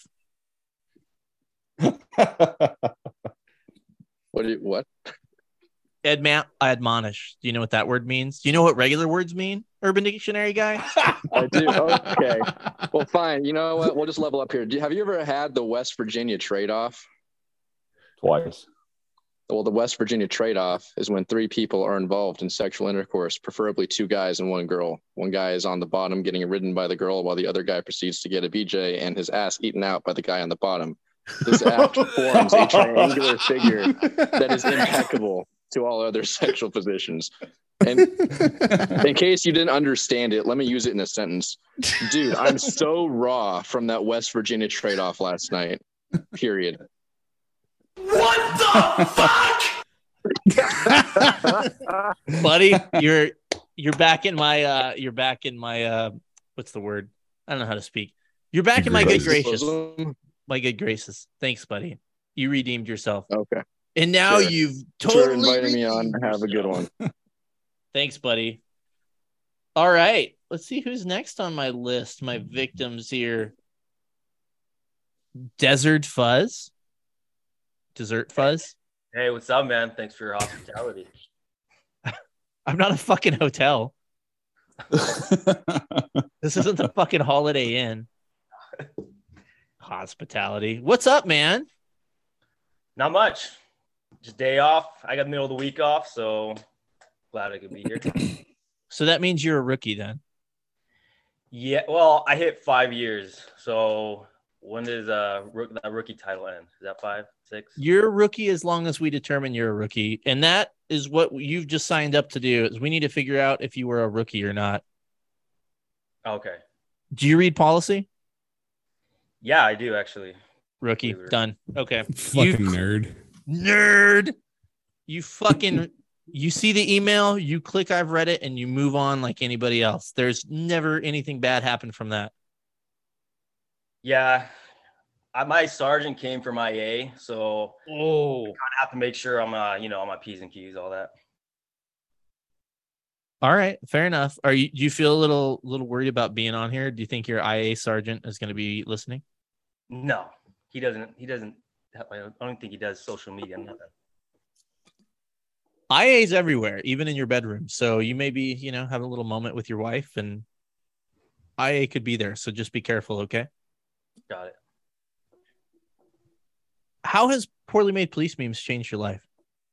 What? Admonish. Do you know what that word means? Do you know what regular words mean, Urban Dictionary guy? I do. Okay. Well, fine. You know what? We'll just level up here. Have you ever had the West Virginia trade-off? Twice. Well, the West Virginia trade-off is when three people are involved in sexual intercourse, preferably two guys and one girl. One guy is on the bottom getting ridden by the girl while the other guy proceeds to get a BJ and his ass eaten out by the guy on the bottom. This act forms a triangular figure that is impeccable to all other sexual positions. And in case you didn't understand it, let me use it in a sentence. Dude, I'm so raw from that West Virginia trade-off last night. Period. What the fuck? Buddy, you're back in my what's the word? I don't know how to speak. You're back in my good graces. My good graces. Thanks, buddy. You redeemed yourself. Okay. And now Sure. you've Thanks for totally inviting me on. Have a good one. Thanks, buddy. All right. Let's see who's next on my list. My victims here. Desert Fuzz. Dessert Fuzz. Hey, what's up, man? Thanks for your hospitality. I'm not a fucking hotel. This isn't the fucking Holiday Inn. Hospitality. What's up, man? Not much. Just day off. I got the middle of the week off, so glad I could be here. So that means you're a rookie then? Yeah, well, I hit 5 years. So when does that rookie title end? Is that 5, 6? You're a rookie as long as we determine you're a rookie. And that is what you've just signed up to do, is we need to figure out if you were a rookie or not. Okay. Do you read policy? Yeah, I do actually. Rookie. Done. Okay. Fucking Nerd. You fucking, you see the email, you click I've read it, and you move on like anybody else. There's never anything bad happen from that. Yeah. my sergeant came from IA, so I kind of have to make sure I'm on my P's and Q's, all that. All right, fair enough. Do you feel a little worried about being on here? Do you think your IA sergeant is going to be listening? No, he doesn't. I don't think he does social media. Nothing. IA's everywhere, even in your bedroom. So you may be, having a little moment with your wife, and IA could be there. So just be careful, okay? Got it. How has poorly made police memes changed your life?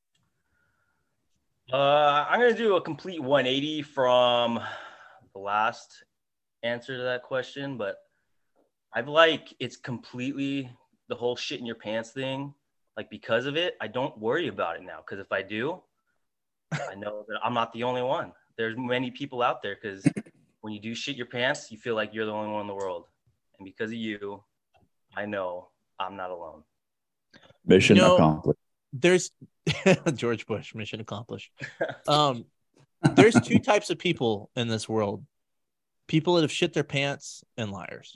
I'm gonna do a complete 180 from the last answer to that question, but it's completely the whole shit in your pants thing. Like, because of it, I don't worry about it now. Because if I do, I know that I'm not the only one. There's many people out there, because when you do shit your pants, you feel like you're the only one in the world. And because of you, I know I'm not alone. Mission accomplished. There's George Bush, mission accomplished. There's two types of people in this world: people that have shit their pants and liars.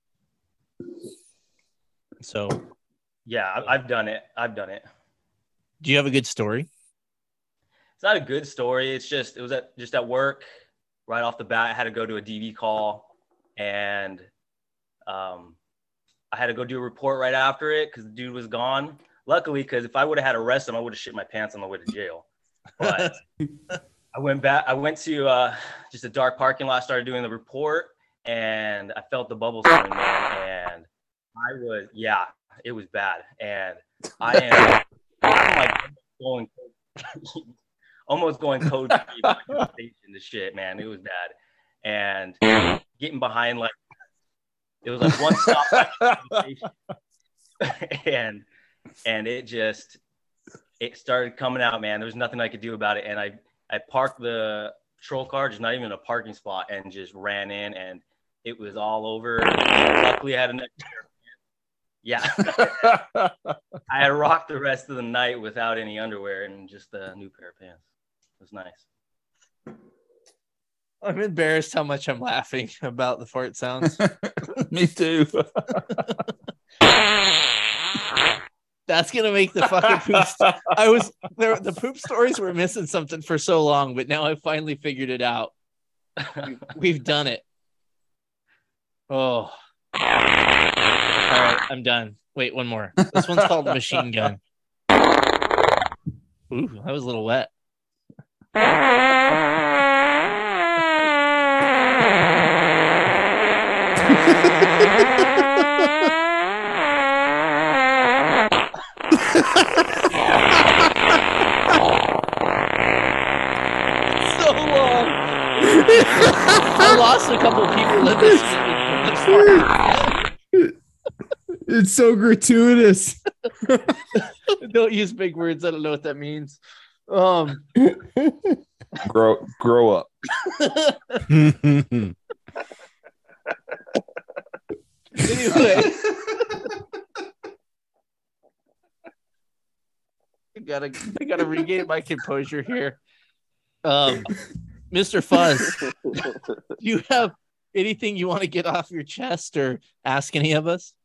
So, yeah, I've done it. Do you have a good story? It's not a good story. It was at work. Right off the bat, I had to go to a DV call, and I had to go do a report right after it because the dude was gone. Luckily, because if I would have had to arrest him, I would have shit my pants on the way to jail. But I went to just a dark parking lot, started doing the report, and I felt the bubbles coming, man. And it was bad. And I'm like almost going code station to shit, man. It was bad. And getting behind, like, it was like one stop and it started coming out, man. There was nothing I could do about it. And I parked the patrol car, just not even a parking spot, and just ran in, and it was all over. Luckily, I had an extra pair of pants. Yeah. I had rocked the rest of the night without any underwear and just a new pair of pants. It was nice. I'm embarrassed how much I'm laughing about the fart sounds. Me too. That's gonna make the fucking poop. The poop stories were missing something for so long, but now I finally figured it out. We've done it. Oh. All right, I'm done. Wait, one more. This one's called Machine Gun. Ooh, that was a little wet. So long. I lost a couple people in this. It's so gratuitous. Don't use big words. I don't know what that means. Grow up. Anyway, I gotta regain my composure here. Mr. Fuzz, do you have anything you want to get off your chest or ask any of us?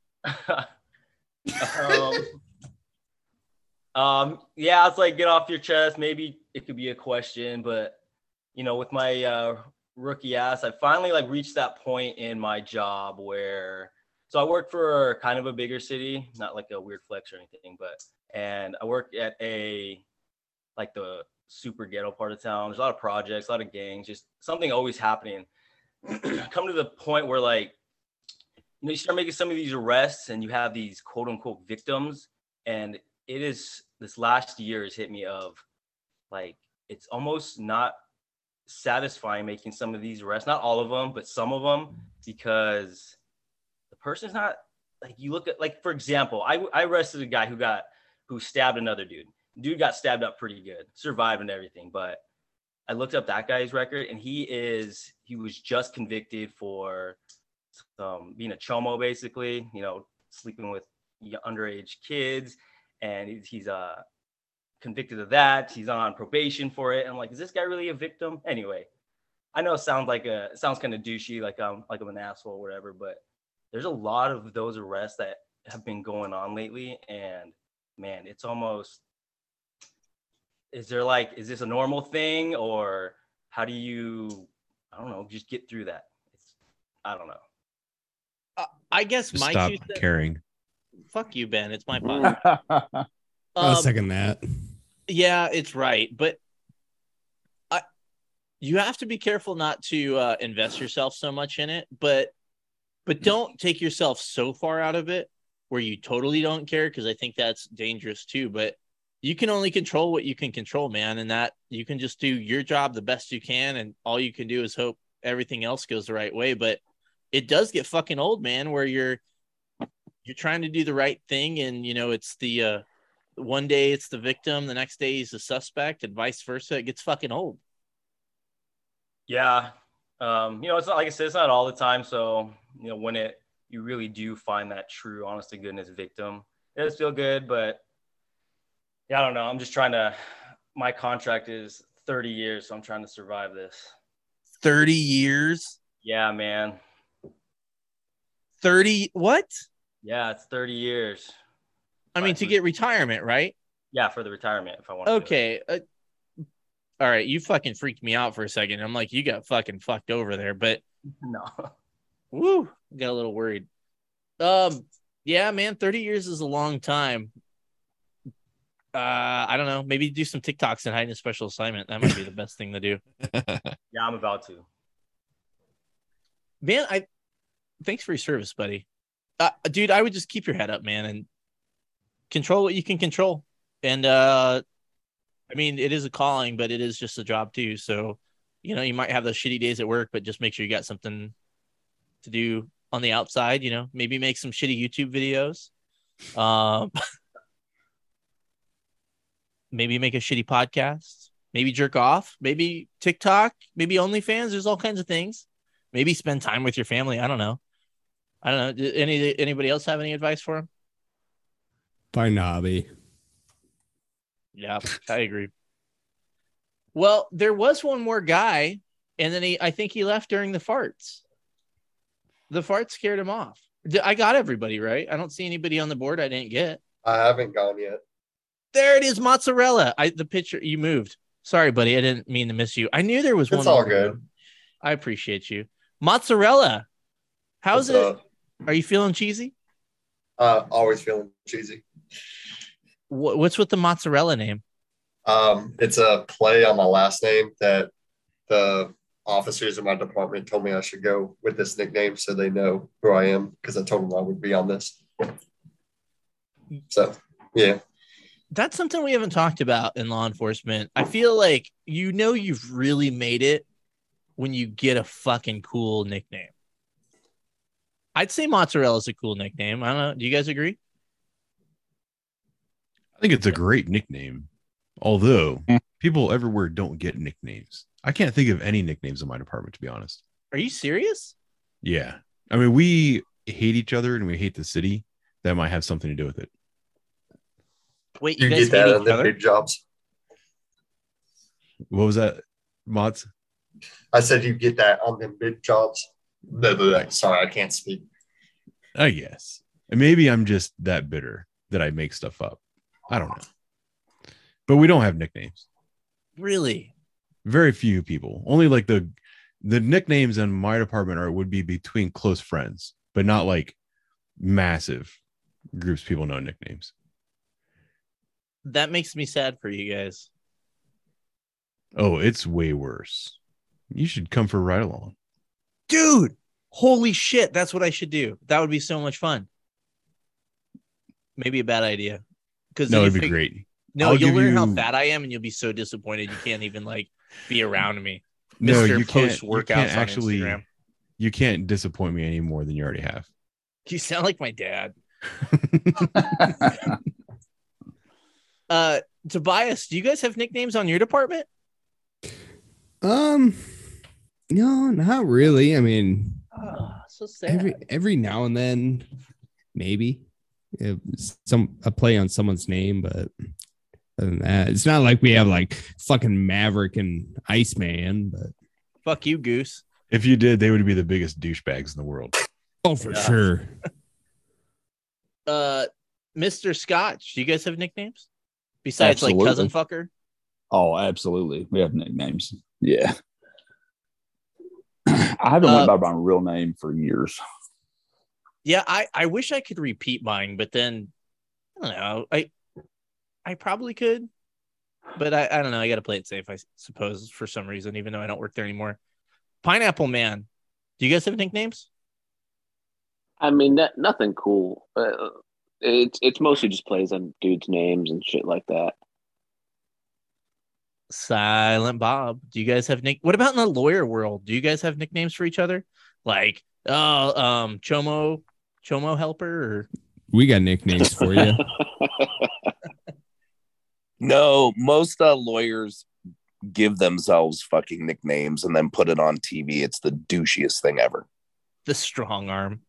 Yeah, it's like, get off your chest. Maybe it could be a question, but with my rookie ass, I finally reached that point in my job where, so I work for kind of a bigger city, not like a weird flex or anything, and I work at the super ghetto part of town. There's a lot of projects, a lot of gangs, just something always happening. Come to the point where you start making some of these arrests and you have these quote unquote victims, and this last year has hit me of it's almost not satisfying making some of these arrests, not all of them, but some of them, because the person's not you look at, for example, I arrested a guy who stabbed another dude. Dude got stabbed up pretty good, survived and everything, but I looked up that guy's record, and he was just convicted for being a chomo, basically, sleeping with underage kids, and he's convicted of that. He's on probation for it. And I'm like, is this guy really a victim? Anyway, I know it sounds kind of douchey, like I'm an asshole or whatever, but there's a lot of those arrests that have been going on lately, and man, it's almost, is this a normal thing, or how do you, I don't know, just get through that? I don't know. I guess Just my stop 2 cents. caring. Fuck you, Ben. It's my podcast. I'll second that. Yeah, it's right, but you have to be careful not to invest yourself so much in it, but don't take yourself so far out of it where you totally don't care, because I think that's dangerous too. But you can only control what you can control, man, and that you can just do your job the best you can, and all you can do is hope everything else goes the right way. But it does get fucking old, man, where you're trying to do the right thing, and it's the one day it's the victim, the next day he's the suspect, and vice versa. It gets fucking old. Yeah. It's not, like I said, it's not all the time. So, when you really do find that true, honest to goodness victim, it does feel good. But yeah, I don't know. I'm just my contract is 30 years. So I'm trying to survive this. 30 years? Yeah, man. 30, what? Yeah, it's 30 years. I mean, to get retirement, right? Yeah, for the retirement, if I want. Okay. All right, you fucking freaked me out for a second. I'm like, you got fucking fucked over there, but no. Woo, got a little worried. Yeah, man, 30 years is a long time. I don't know. Maybe do some TikToks and hide in a special assignment. That might be the best thing to do. Yeah, I'm about to. Man, thanks for your service, buddy. Dude, I would just keep your head up, man, and control what you can control. And I mean, it is a calling, but it is just a job too. So, you might have those shitty days at work, but just make sure you got something to do on the outside, maybe make some shitty YouTube videos. Maybe make a shitty podcast, maybe jerk off, maybe TikTok, maybe OnlyFans. There's all kinds of things. Maybe spend time with your family. I don't know. Anybody else have any advice for him? Find a hobby. Yeah, I agree. Well, there was one more guy, and then I think he left during the farts. The farts scared him off. I got everybody right. I don't see anybody on the board I didn't get. I haven't gone yet. There it is, mozzarella. The picture you moved. Sorry, buddy. I didn't mean to miss you. I knew there was one. It's all good. I appreciate you. Mozzarella. How's it? Are you feeling cheesy? Always feeling cheesy. What's with the mozzarella name? It's a play on my last name that the officers in my department told me I should go with this nickname so they know who I am, because I told them I would be on this. So, yeah. That's something we haven't talked about in law enforcement. I feel like you've really made it when you get a fucking cool nickname. I'd say mozzarella is a cool nickname. I don't know. Do you guys agree? I think it's a great nickname, although people everywhere don't get nicknames. I can't think of any nicknames in my department, to be honest. Are you serious? Yeah. I mean, we hate each other and we hate the city. That might have something to do with it. Wait, you guys get that hate on each the other? big jobs. What was that, Mods? I said you get that on them big jobs. Sorry, I can't speak. I guess. And maybe I'm just that bitter that I make stuff up. I don't know. But we don't have nicknames. Really? Very few people. Only like the nicknames in my department would be between close friends, but not like massive groups of people know nicknames. That makes me sad for you guys. Oh, it's way worse. You should come for a ride along. Dude, holy shit. That's what I should do. That would be so much fun. Maybe a bad idea. No, it'd be great. No, you'll learn how fat I am and you'll be so disappointed you can't even be around me. No, Mr. you can't. Post You workouts can't on actually. Instagram. You can't disappoint me any more than you already have. You sound like my dad. Tobias, do you guys have nicknames on your department? No, not really. I mean, so sad. Every now and then, maybe a play on someone's name, but other than that, it's not like we have like fucking Maverick and Iceman. But fuck you, Goose. If you did, they would be the biggest douchebags in the world. Oh, for sure. Mr. Scotch, do you guys have nicknames besides Absolutely. like cousin fucker? Oh, absolutely. We have nicknames. Yeah. I haven't went by my real name for years. Yeah, I wish I could repeat mine, but then I don't know. I probably could, but I don't know. I got to play it safe, I suppose, for some reason, even though I don't work there anymore. Pineapple Man. Do you guys have nicknames? I mean, nothing cool. It's mostly just plays on dudes' names and shit like that. Silent Bob. Do you guys have What about in the lawyer world? Do you guys have nicknames for each other? Like, Chomo Helper, or We got nicknames for you. No, most lawyers give themselves fucking nicknames and then put it on TV. It's the douchiest thing ever. the Strong Arm.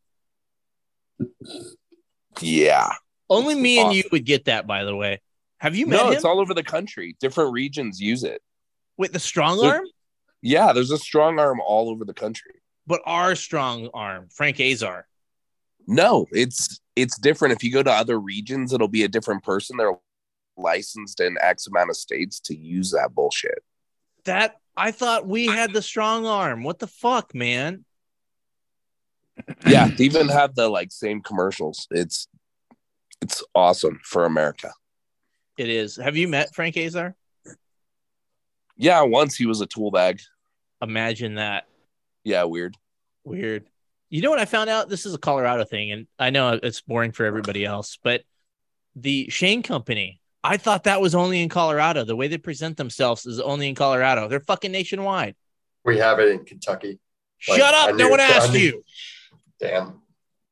Yeah. Only me and you would get that, by the way. Have you met him? It's all over the country. Different regions use it. Wait, the Strong Arm? Yeah, there's a Strong Arm all over the country. But our Strong Arm, Frank Azar. No, it's different. If you go to other regions, it'll be a different person. They're licensed in X amount of states to use that bullshit. That I thought we had the Strong Arm. What the fuck, man? Yeah, they even have the same commercials. It's awesome for America. It is. Have you met Frank Azar? Yeah, once he was a tool bag. Imagine that. Yeah, weird. You know what I found out? This is a Colorado thing, and I know it's boring for everybody else, but the Shane Company, I thought that was only in Colorado. The way they present themselves is only in Colorado. They're fucking nationwide. We have it in Kentucky. Shut up. No one asked you. Damn.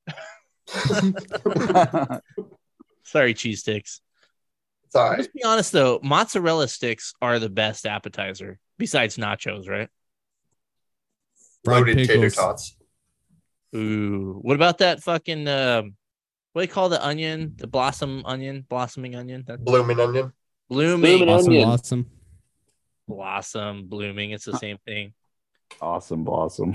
Sorry, cheese sticks. It's all right. Let's be honest, though. Mozzarella sticks are the best appetizer, besides nachos, right? Loaded tater tots. Ooh. What about that fucking, what do you call the onion? The blossoming onion? Blooming onion. Blossom, blooming. It's the same thing. Awesome, blossom.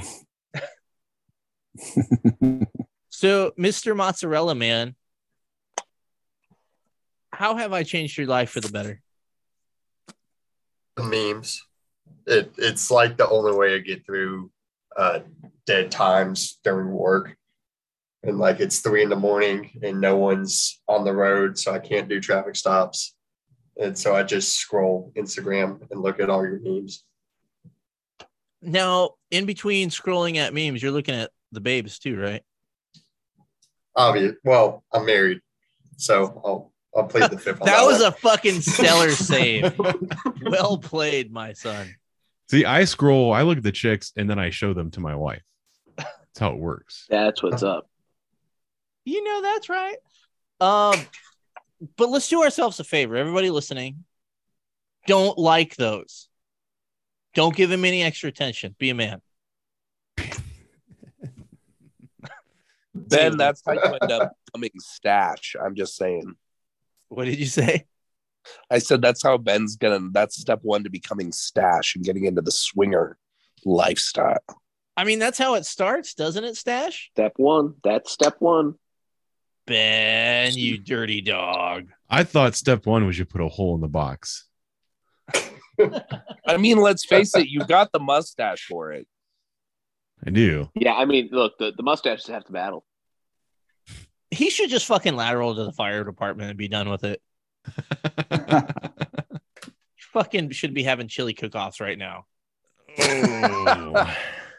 So, Mr. Mozzarella Man, how have I changed your life for the better? The memes. It's like the only way to get through dead times during work. And it's 3 a.m. and no one's on the road, so I can't do traffic stops. And so I just scroll Instagram and look at all your memes. Now, in between scrolling at memes, you're looking at the babes too, right? Obvious. Well, I'm married, so I'll plead the fifth on that. That was a fucking stellar save. Well played, my son. See, I look at the chicks, and then I show them to my wife. That's how it works. That's what's up. You know that's right. But let's do ourselves a favor. Everybody listening, don't like those. Don't give him any extra attention. Be a man. Ben, that's how you end up becoming Stash. I'm just saying. What did you say? I said that's how that's step one to becoming Stash and getting into the swinger lifestyle. I mean, that's how it starts, doesn't it, Stash? Step one. That's step one. Ben, you dirty dog. I thought step one was you put a hole in the box. I mean, let's face it, you got the mustache for it. I do. Yeah, I mean, look, the mustaches have to battle. He should just fucking lateral to the fire department and be done with it. Fucking should be having chili cook-offs right now. Oh.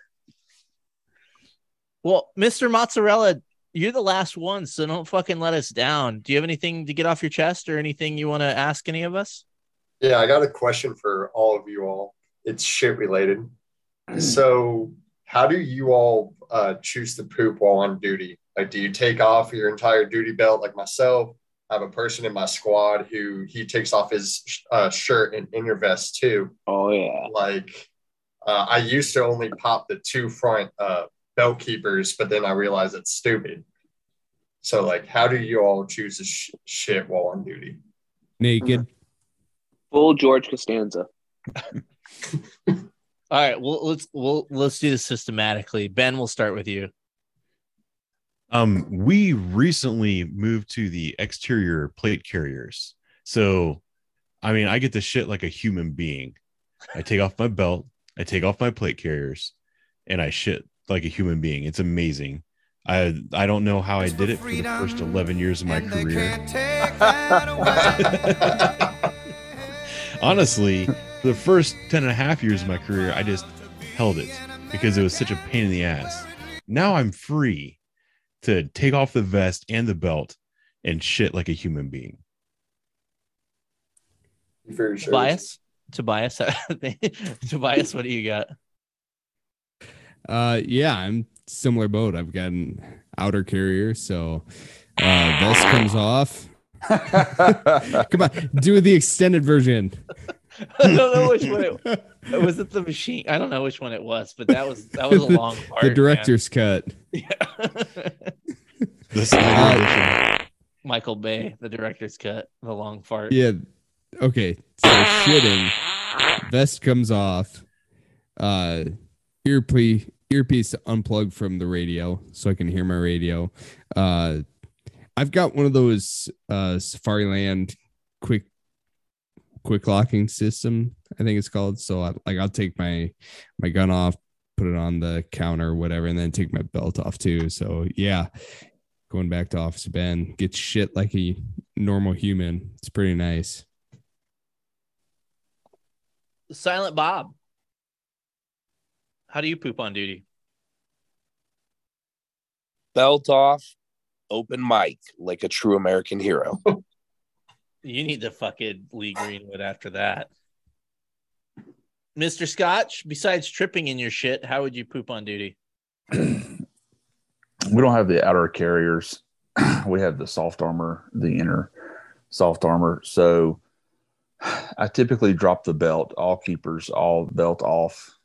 Well, Mr. Mozzarella, you're the last one, so don't fucking let us down. Do you have anything to get off your chest or anything you want to ask any of us? Yeah, I got a question for all of you all. It's shit related. So how do you all choose to poop while on duty? Do you take off your entire duty belt like myself? I have a person in my squad who he takes off his shirt and inner vest too. Oh, yeah. I used to only pop the 2 front belt keepers, but then I realized it's stupid. So, how do you all choose to shit while on duty? Naked. Full George Costanza. All right, well, let's do this systematically. Ben, we'll start with you. We recently moved to the exterior plate carriers. So, I mean, I get to shit like a human being. I take off my belt, I take off my plate carriers, and I shit like a human being. It's amazing. I don't know how I did it for the first 11 years of my career. Honestly, for the first 10 and a half years of my career, I just held it because it was such a pain in the ass. Now I'm free to take off the vest and the belt and shit like a human being. Very sure. Tobias, what do you got? Yeah, I'm similar boat. I've got an outer carrier, so vest comes off. Come on, do the extended version. I don't know which one it was. It the machine? I don't know which one it was, but that was a long part. The director's cut. Yeah. Michael Bay, the director's cut, the long part. Yeah. Okay. So shitting, vest comes off. Earpiece unplugged from the radio so I can hear my radio. I've got one of those Safariland quick locking system, I think it's called. So I'll take my gun off, put it on the counter or whatever, and then take my belt off too. So yeah, going back to Officer Ben, get shit like a normal human. It's pretty nice. Silent Bob, how do you poop on duty? Belt off, open mic, like a true American hero. You need to fucking Lee Greenwood after that. Mr. Scotch, besides tripping in your shit, how would you poop on duty? We don't have the outer carriers. We have the soft armor, the inner soft armor. So I typically drop the belt, all keepers, all belt off,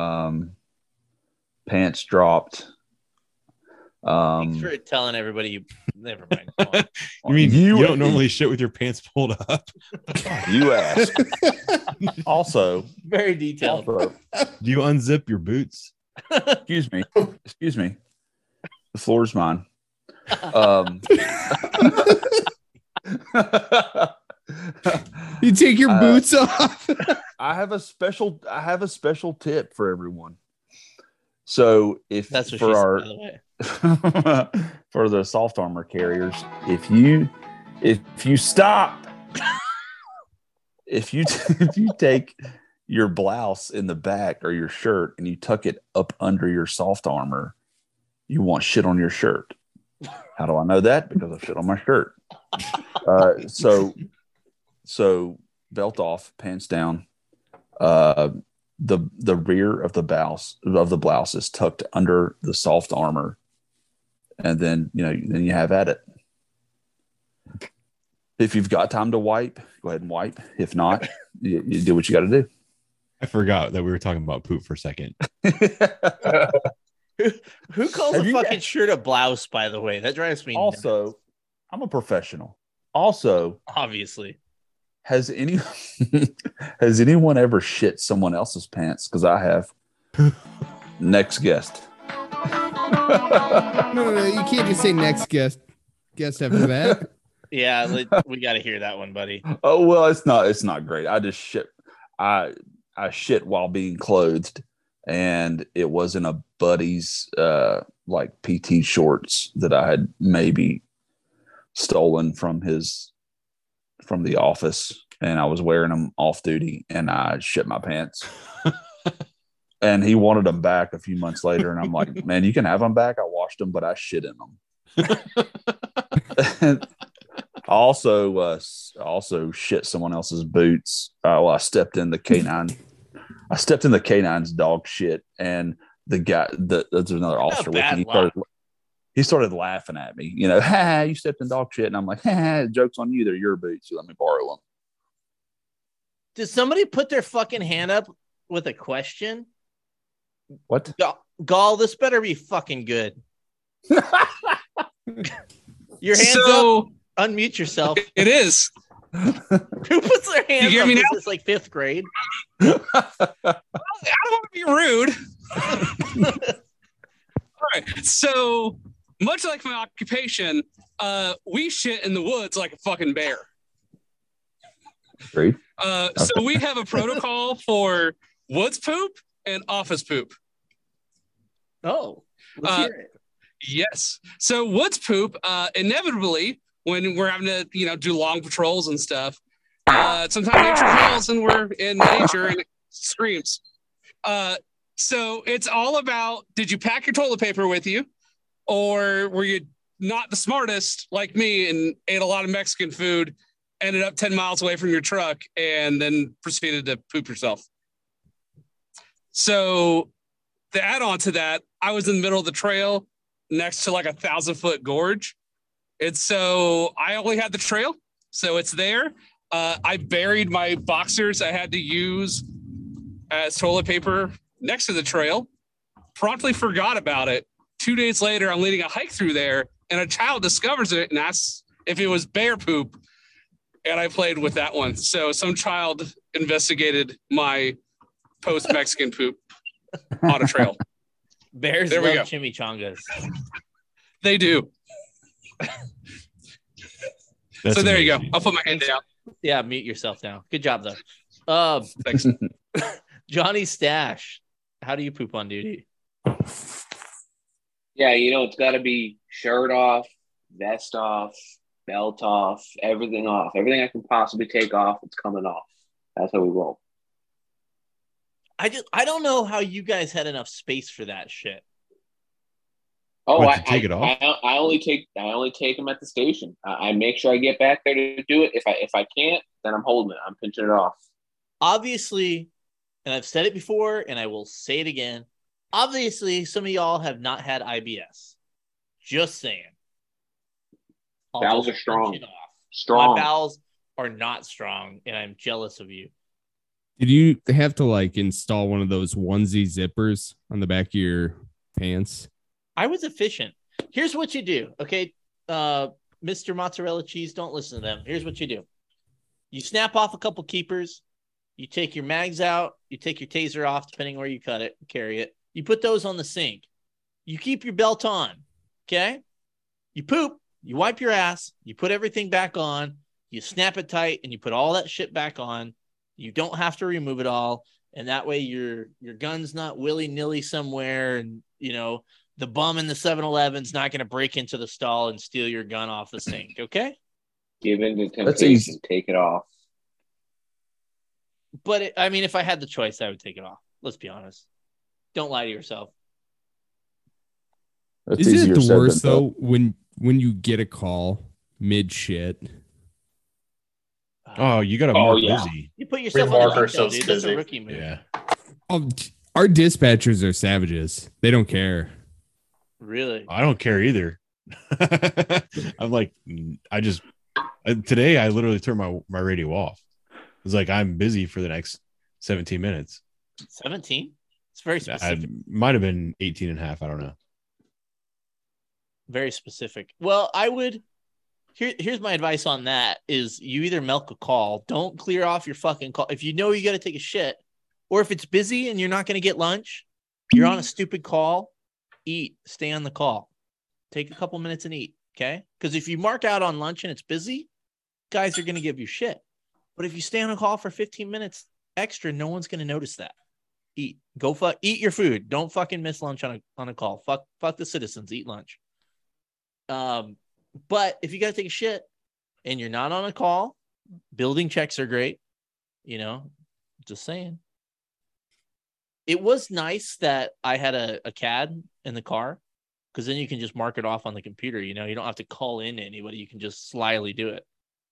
pants dropped. Thanks for telling everybody you never mind. You mean you don't normally shit with your pants pulled up? You ask. Also, very detailed. Also, do you unzip your boots? Excuse me. The floor's mine. You take your boots off. I have a special tip for everyone. So if that's what for our said, by the way. For the soft armor carriers, if you stop, if you take your blouse in the back or your shirt and you tuck it up under your soft armor, you want shit on your shirt. How do I know that? Because I shit on my shirt. So belt off, pants down. The rear of the blouse is tucked under the soft armor, and then you have at it. If you've got time to wipe, go ahead and wipe. If not, you do what you got to do. I forgot that we were talking about poop for a second. Who calls a fucking shirt a blouse, by the way? That drives me also nuts. I'm a professional. Also, obviously, has anyone ever shit someone else's pants? Because I have. Next guest. No, you can't just say next guest after that. Yeah, we got to hear that one, buddy. Oh well, it's not great. I just shit. I shit while being clothed, and it was in a buddy's like PT shorts that I had maybe stolen from the office, and I was wearing them off duty, and I shit my pants. And he wanted them back a few months later, and I'm like, man, you can have them back. I washed them, but I shit in them. I also shit someone else's boots. I stepped in the canine. I stepped in the canine's dog shit, and the guy, there's another officer with me. He started laughing at me. Ha, you stepped in dog shit, and I'm like, ha, joke's on you. They're your boots. You let me borrow them. Did somebody put their fucking hand up with a question? What? Gall, this better be fucking good. Your hands up. Unmute yourself. It is. Who puts their hands you hear up? Me now? Is this like 5th grade? I don't want to be rude. All right. So much like my occupation, we shit in the woods like a fucking bear. Great. So we have a protocol for woods poop and office poop. Oh, let's hear it. Yes. So woods poop, inevitably, when we're having to, do long patrols and stuff, sometimes nature calls and we're in nature and it screams. So it's all about, did you pack your toilet paper with you? Or were you not the smartest like me and ate a lot of Mexican food, ended up 10 miles away from your truck, and then proceeded to poop yourself? So the add-on to that, I was in the middle of the trail next to like 1,000-foot gorge. And so I only had the trail. So it's there. I buried my boxers I had to use as toilet paper next to the trail. Promptly forgot about it. 2 days later, I'm leading a hike through there, and a child discovers it and asks if it was bear poop. And I played with that one. So some child investigated my post-Mexican poop on a trail. Bears There we love go. chimichangas. They do. That's so there you go. amazing. I'll put my hand down. Yeah, mute yourself now. Good job, though. Thanks. Johnny Stash, how do you poop on duty? Yeah, it's got to be shirt off, vest off, belt off, everything off. Everything I can possibly take off, it's coming off. That's how we roll. I don't know how you guys had enough space for that shit. Oh, What, to take it off? I only take them at the station. I make sure I get back there to do it. If I can't, then I'm holding it. I'm pinching it off. Obviously, and I've said it before, and I will say it again. Obviously, some of y'all have not had IBS. Just saying. I'll Bowels just are strong. pinch it off. Strong. My bowels are not strong, and I'm jealous of you. Did you have to install one of those onesie zippers on the back of your pants? I was efficient. Here's what you do, okay? Mr. Mozzarella Cheese, don't listen to them. Here's what you do. You snap off a couple keepers. You take your mags out. You take your taser off, depending where you cut it, carry it. You put those on the sink. You keep your belt on, okay? You poop. You wipe your ass. You put everything back on. You snap it tight, and you put all that shit back on. You don't have to remove it all. And that way your gun's not willy-nilly somewhere, and, the bum in the 7-Eleven's not going to break into the stall and steal your gun off the sink, okay? Give in to That's temptation. easy. Take it off. But, if I had the choice, I would take it off. Let's be honest. Don't lie to yourself. That's Isn't easier it the said worst than though when you get a call mid shit? Oh, you got to Oh, mark yeah. busy. You put yourself Remark on the though, ourselves dude. That's a busy. rookie move. Yeah. Oh, our dispatchers are savages. They don't care. Really? I don't care either. I'm like, today I literally turned my radio off. It's like, I'm busy for the next 17 minutes. 17? It's very I specific. might have been 18 and a half. I don't know. Very specific. Well, I would. Here's my advice on that: is you either milk a call, don't clear off your fucking call. If you know you got to take a shit, or if it's busy and you're not going to get lunch, you're on a stupid call. Eat. Stay on the call. Take a couple minutes and eat. Okay? Because if you mark out on lunch and it's busy, guys are going to give you shit. But if you stay on a call for 15 minutes extra, no one's going to notice that. Eat. Eat your food. Don't fucking miss lunch on a call. Fuck the citizens. Eat lunch. But if you got to take a shit and you're not on a call, building checks are great. Just saying. It was nice that I had a CAD in the car, because then you can just mark it off on the computer. You don't have to call in to anybody. You can just slyly do it.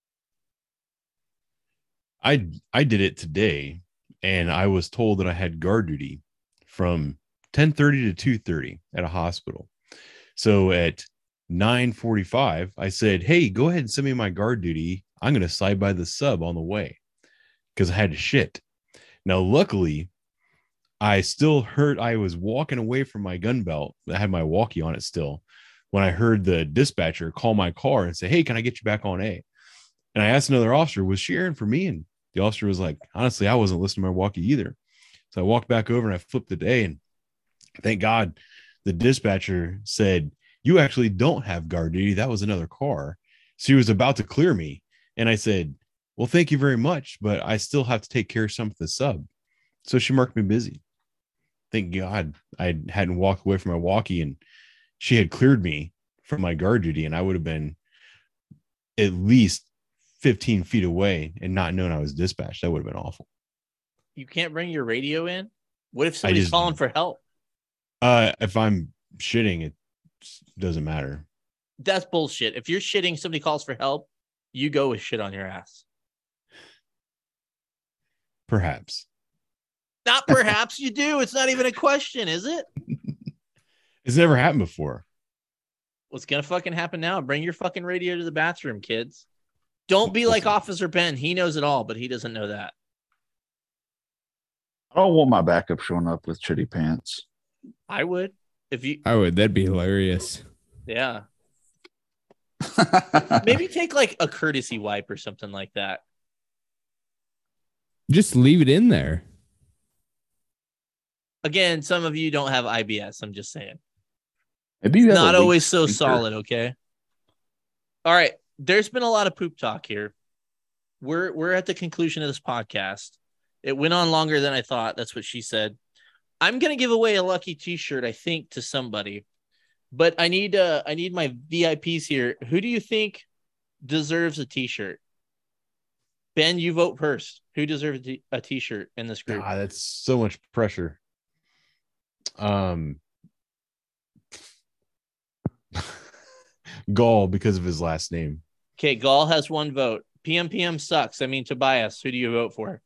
I did it today, and I was told that I had guard duty from 10:30 to 2:30 at a hospital. So at 9:45, I said, "Hey, go ahead and send me my guard duty. I'm going to slide by the sub on the way," because I had to shit. Now, luckily, I still heard, I was walking away from my gun belt. I had my walkie on it still, when I heard the dispatcher call my car and say, "Hey, can I get you back on A?" And I asked another officer, "Was she airing for me?" And the officer was like, "Honestly, I wasn't listening to my walkie either." So I walked back over and I flipped it to A, and thank God the dispatcher said, you actually don't have guard duty. That was another car. She was about to clear me. And I said, well, thank you very much, but I still have to take care of some of the sub. So she marked me busy. Thank God I hadn't walked away from my walkie and she had cleared me from my guard duty, and I would have been at least 15 feet away and not known I was dispatched. That would have been awful. You can't bring your radio in? What if somebody's calling for help? If I'm shitting, it doesn't matter. That's bullshit. If you're shitting, somebody calls for help, you go with shit on your ass. Perhaps. Not perhaps, you do. It's not even a question, is it? It's never happened before. What's going to fucking happen now? Bring your fucking radio to the bathroom, kids. Don't be like Officer Ben. He knows it all, but he doesn't know that. I don't want my backup showing up with shitty pants. I would. I would. That'd be hilarious. Yeah. Maybe take like a courtesy wipe or something like that. Just leave it in there. Again, some of you don't have IBS. I'm just saying. Maybe you have not a weak always so speaker. solid, okay? All right. There's been a lot of poop talk here. We're at the conclusion of this podcast. It went on longer than I thought. That's what she said. I'm gonna give away a lucky T-shirt, I think, to somebody, but I need my VIPs here. Who do you think deserves a T-shirt? Ben, you vote first. Who deserves a T-shirt in this group? God, that's so much pressure. Gall, because of his last name. Okay, Gall has one vote. PMPM sucks. I mean, Tobias, who do you vote for?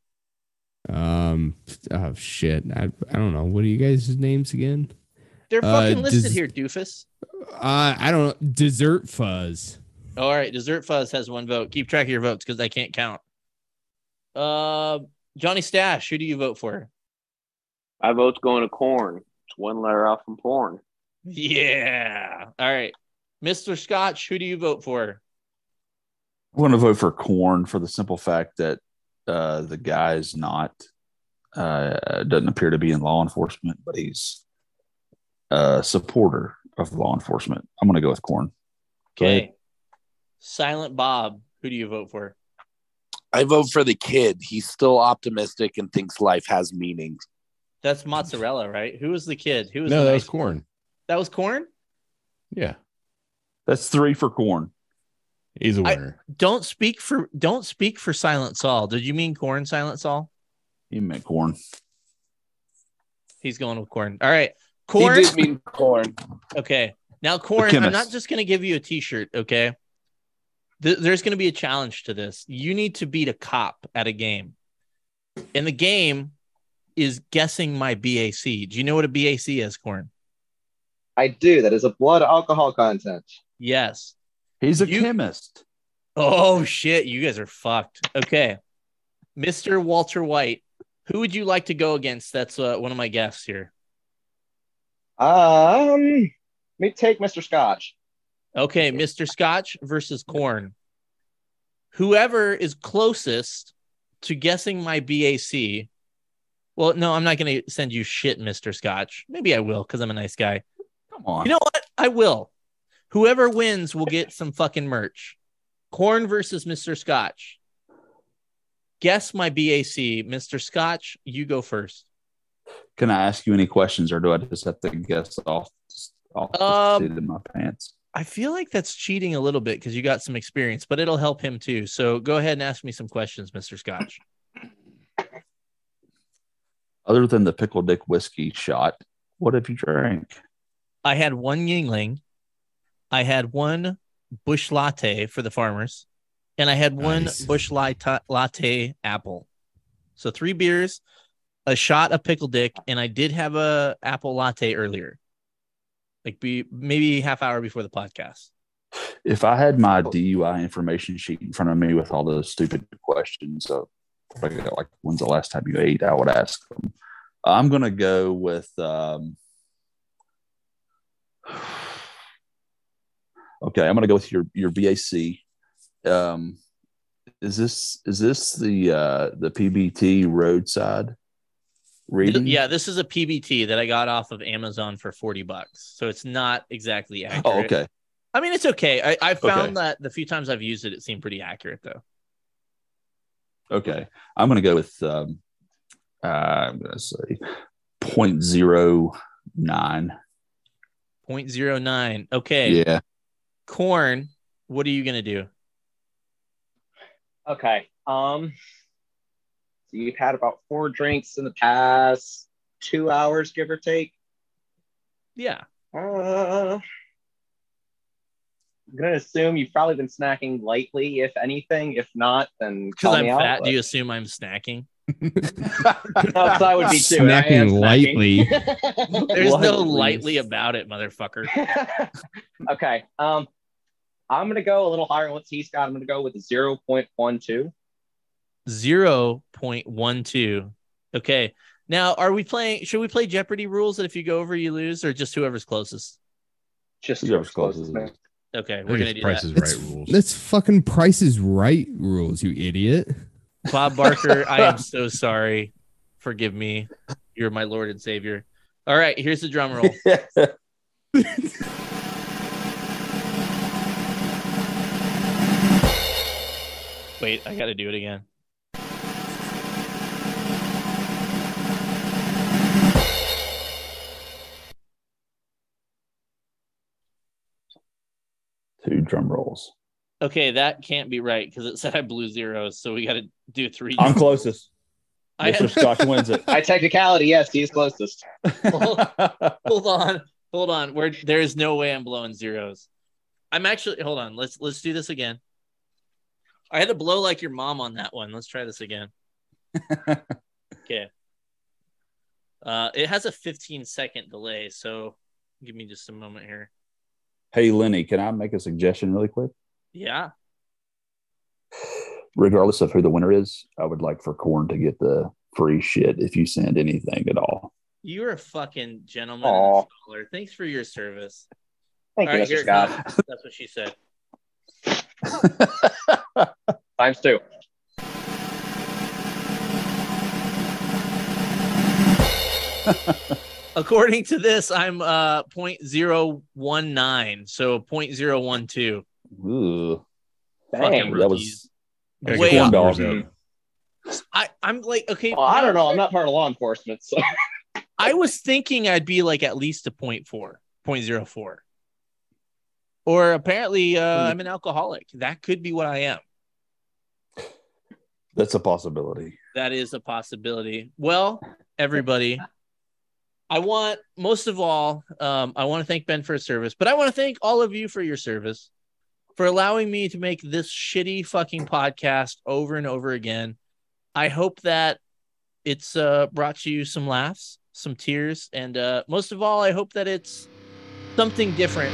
Oh shit. I don't know. What are you guys' names again? They're fucking listed here, doofus. I don't know. Dessert Fuzz. All right, Dessert Fuzz has one vote. Keep track of your votes because I can't count. Johnny Stash, who do you vote for? My vote's going to Corn. It's one letter off from porn. Yeah. All right. Mr. Scotch, who do you vote for? I'm going to vote for Corn for the simple fact that the guy is not doesn't appear to be in law enforcement, but he's a supporter of law enforcement. I'm going to go with Corn. Okay. Silent Bob, who do you vote for? I vote for the kid. He's still optimistic and thinks life has meaning. That's Mozzarella, right? Who was the kid? Who was No, the that nice was Corn. That was Corn? Yeah. That's 3 for Corn. He's a winner. Don't speak for Silent Saul. Did you mean Corn, Silent Saul? You meant Corn. He's going with Corn. All right. Corn. He did mean Corn. Okay. Now, Corn, I'm not just going to give you a T-shirt, okay? There's going to be a challenge to this. You need to beat a cop at a game. And the game is guessing my BAC. Do you know what a BAC is, Corn? I do. That is a blood alcohol content. Yes. He's a chemist. Oh, shit. You guys are fucked. Okay. Mr. Walter White, who would you like to go against? That's one of my guests here. Let me take Mr. Scotch. Okay, Mr. Scotch versus Corn. Whoever is closest to guessing my BAC. Well, no, I'm not going to send you shit, Mr. Scotch. Maybe I will because I'm a nice guy. Come on. You know what? I will. Whoever wins will get some fucking merch. Corn versus Mr. Scotch. Guess my BAC. Mr. Scotch, you go first. Can I ask you any questions, or do I just have to guess off the seat of my pants? I feel like that's cheating a little bit because you got some experience, but it'll help him too. So go ahead and ask me some questions, Mr. Scotch. Other than the Pickle Dick whiskey shot, what have you drank? I had one Yingling. I had one Bush Latte for the farmers. And I had one Bush Latte apple. So 3 beers, a shot of Pickle Dick, and I did have a apple latte earlier. Like maybe half hour before the podcast. If I had my DUI information sheet in front of me with all those stupid questions, like when's the last time you ate, I would ask them. I'm going to go with okay, I'm going to go with your BAC. Is this the PBT roadside? reading? Yeah, this is a PBT that I got off of Amazon for $40. So it's not exactly accurate. Oh, okay. I mean, it's okay. I found Okay. that the few times I've used it, it seemed pretty accurate, though. Okay. I'm going to go with, I'm going to say 0.09. 0.09. Okay. Yeah. Corn, what are you going to do? Okay. So you've had about 4 drinks in the past 2 hours, give or take. Yeah. I'm gonna assume you've probably been snacking lightly, if anything. If not, then Because call I'm me out, fat, but- do you assume I'm snacking? No, 'cause I would be too. I am Snacking lightly. There's What, no please? lightly about it, motherfucker. Okay. I'm gonna go a little higher on what he's got. I'm gonna go with 0.12. 0.12. Okay. Now, should we play Jeopardy rules that if you go over, you lose, or just whoever's closest? Just whoever's closest, man. Okay, I we're think going it's to do Price that. is Right rules. That's fucking Price is Right rules, you idiot. Bob Barker, I am so sorry. Forgive me. You're my Lord and Savior. All right, here's the drum roll. Wait, I got to do it again. Two drum rolls. Okay, that can't be right because it said I blew zeros, so we got to do 3. I'm closest. I Mr. Scotch wins it. By technicality, yes, he's closest. hold on. There is no way I'm blowing zeros. I'm actually hold on. Let's do this again. I had to blow like your mom on that one. Let's try this again. Okay. It has a 15-second delay, so give me just a moment here. Hey, Lenny, can I make a suggestion really quick? Yeah. Regardless of who the winner is, I would like for Corn to get the free shit if you send anything at all. You're a fucking gentleman Aw. and a scholar. Thanks for your service. Thank All you, right, Mr. here it Scott. comes. That's what she said. Times 2. According to this, I'm 0.019, so 0.012. Ooh. Fucking That rookies. was Way corn off. dog. I'm like, okay. Well, I don't know. I'm not part of law enforcement, so I was thinking I'd be like at least a 0.04. Or apparently I'm an alcoholic. That could be what I am. That's a possibility. That is a possibility. Well, everybody, I want most of all, I want to thank Ben for his service, but I want to thank all of you for your service, for allowing me to make this shitty fucking podcast over and over again. I hope that it's brought you some laughs, some tears, and most of all, I hope that it's something different.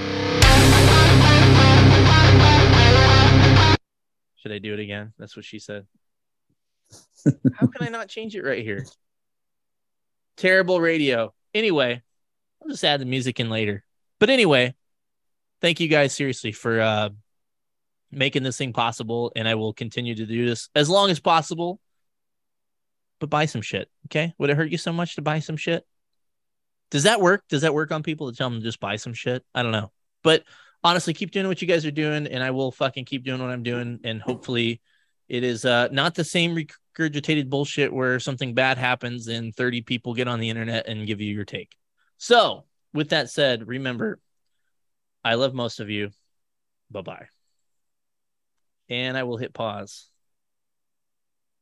Should I do it again? That's what she said. How can I not change it right here? Terrible radio. Anyway, I'll just add the music in later. But anyway, thank you guys seriously for making this thing possible, and I will continue to do this as long as possible. But buy some shit, okay? Would it hurt you so much to buy some shit? Does that work? Does that work on people to tell them to just buy some shit? I don't know. But honestly, keep doing what you guys are doing, and I will fucking keep doing what I'm doing, and hopefully it is not the same regurgitated bullshit where something bad happens and 30 people get on the internet and give you your take. So, with that said, remember, I love most of you. Bye-bye. And I will hit pause.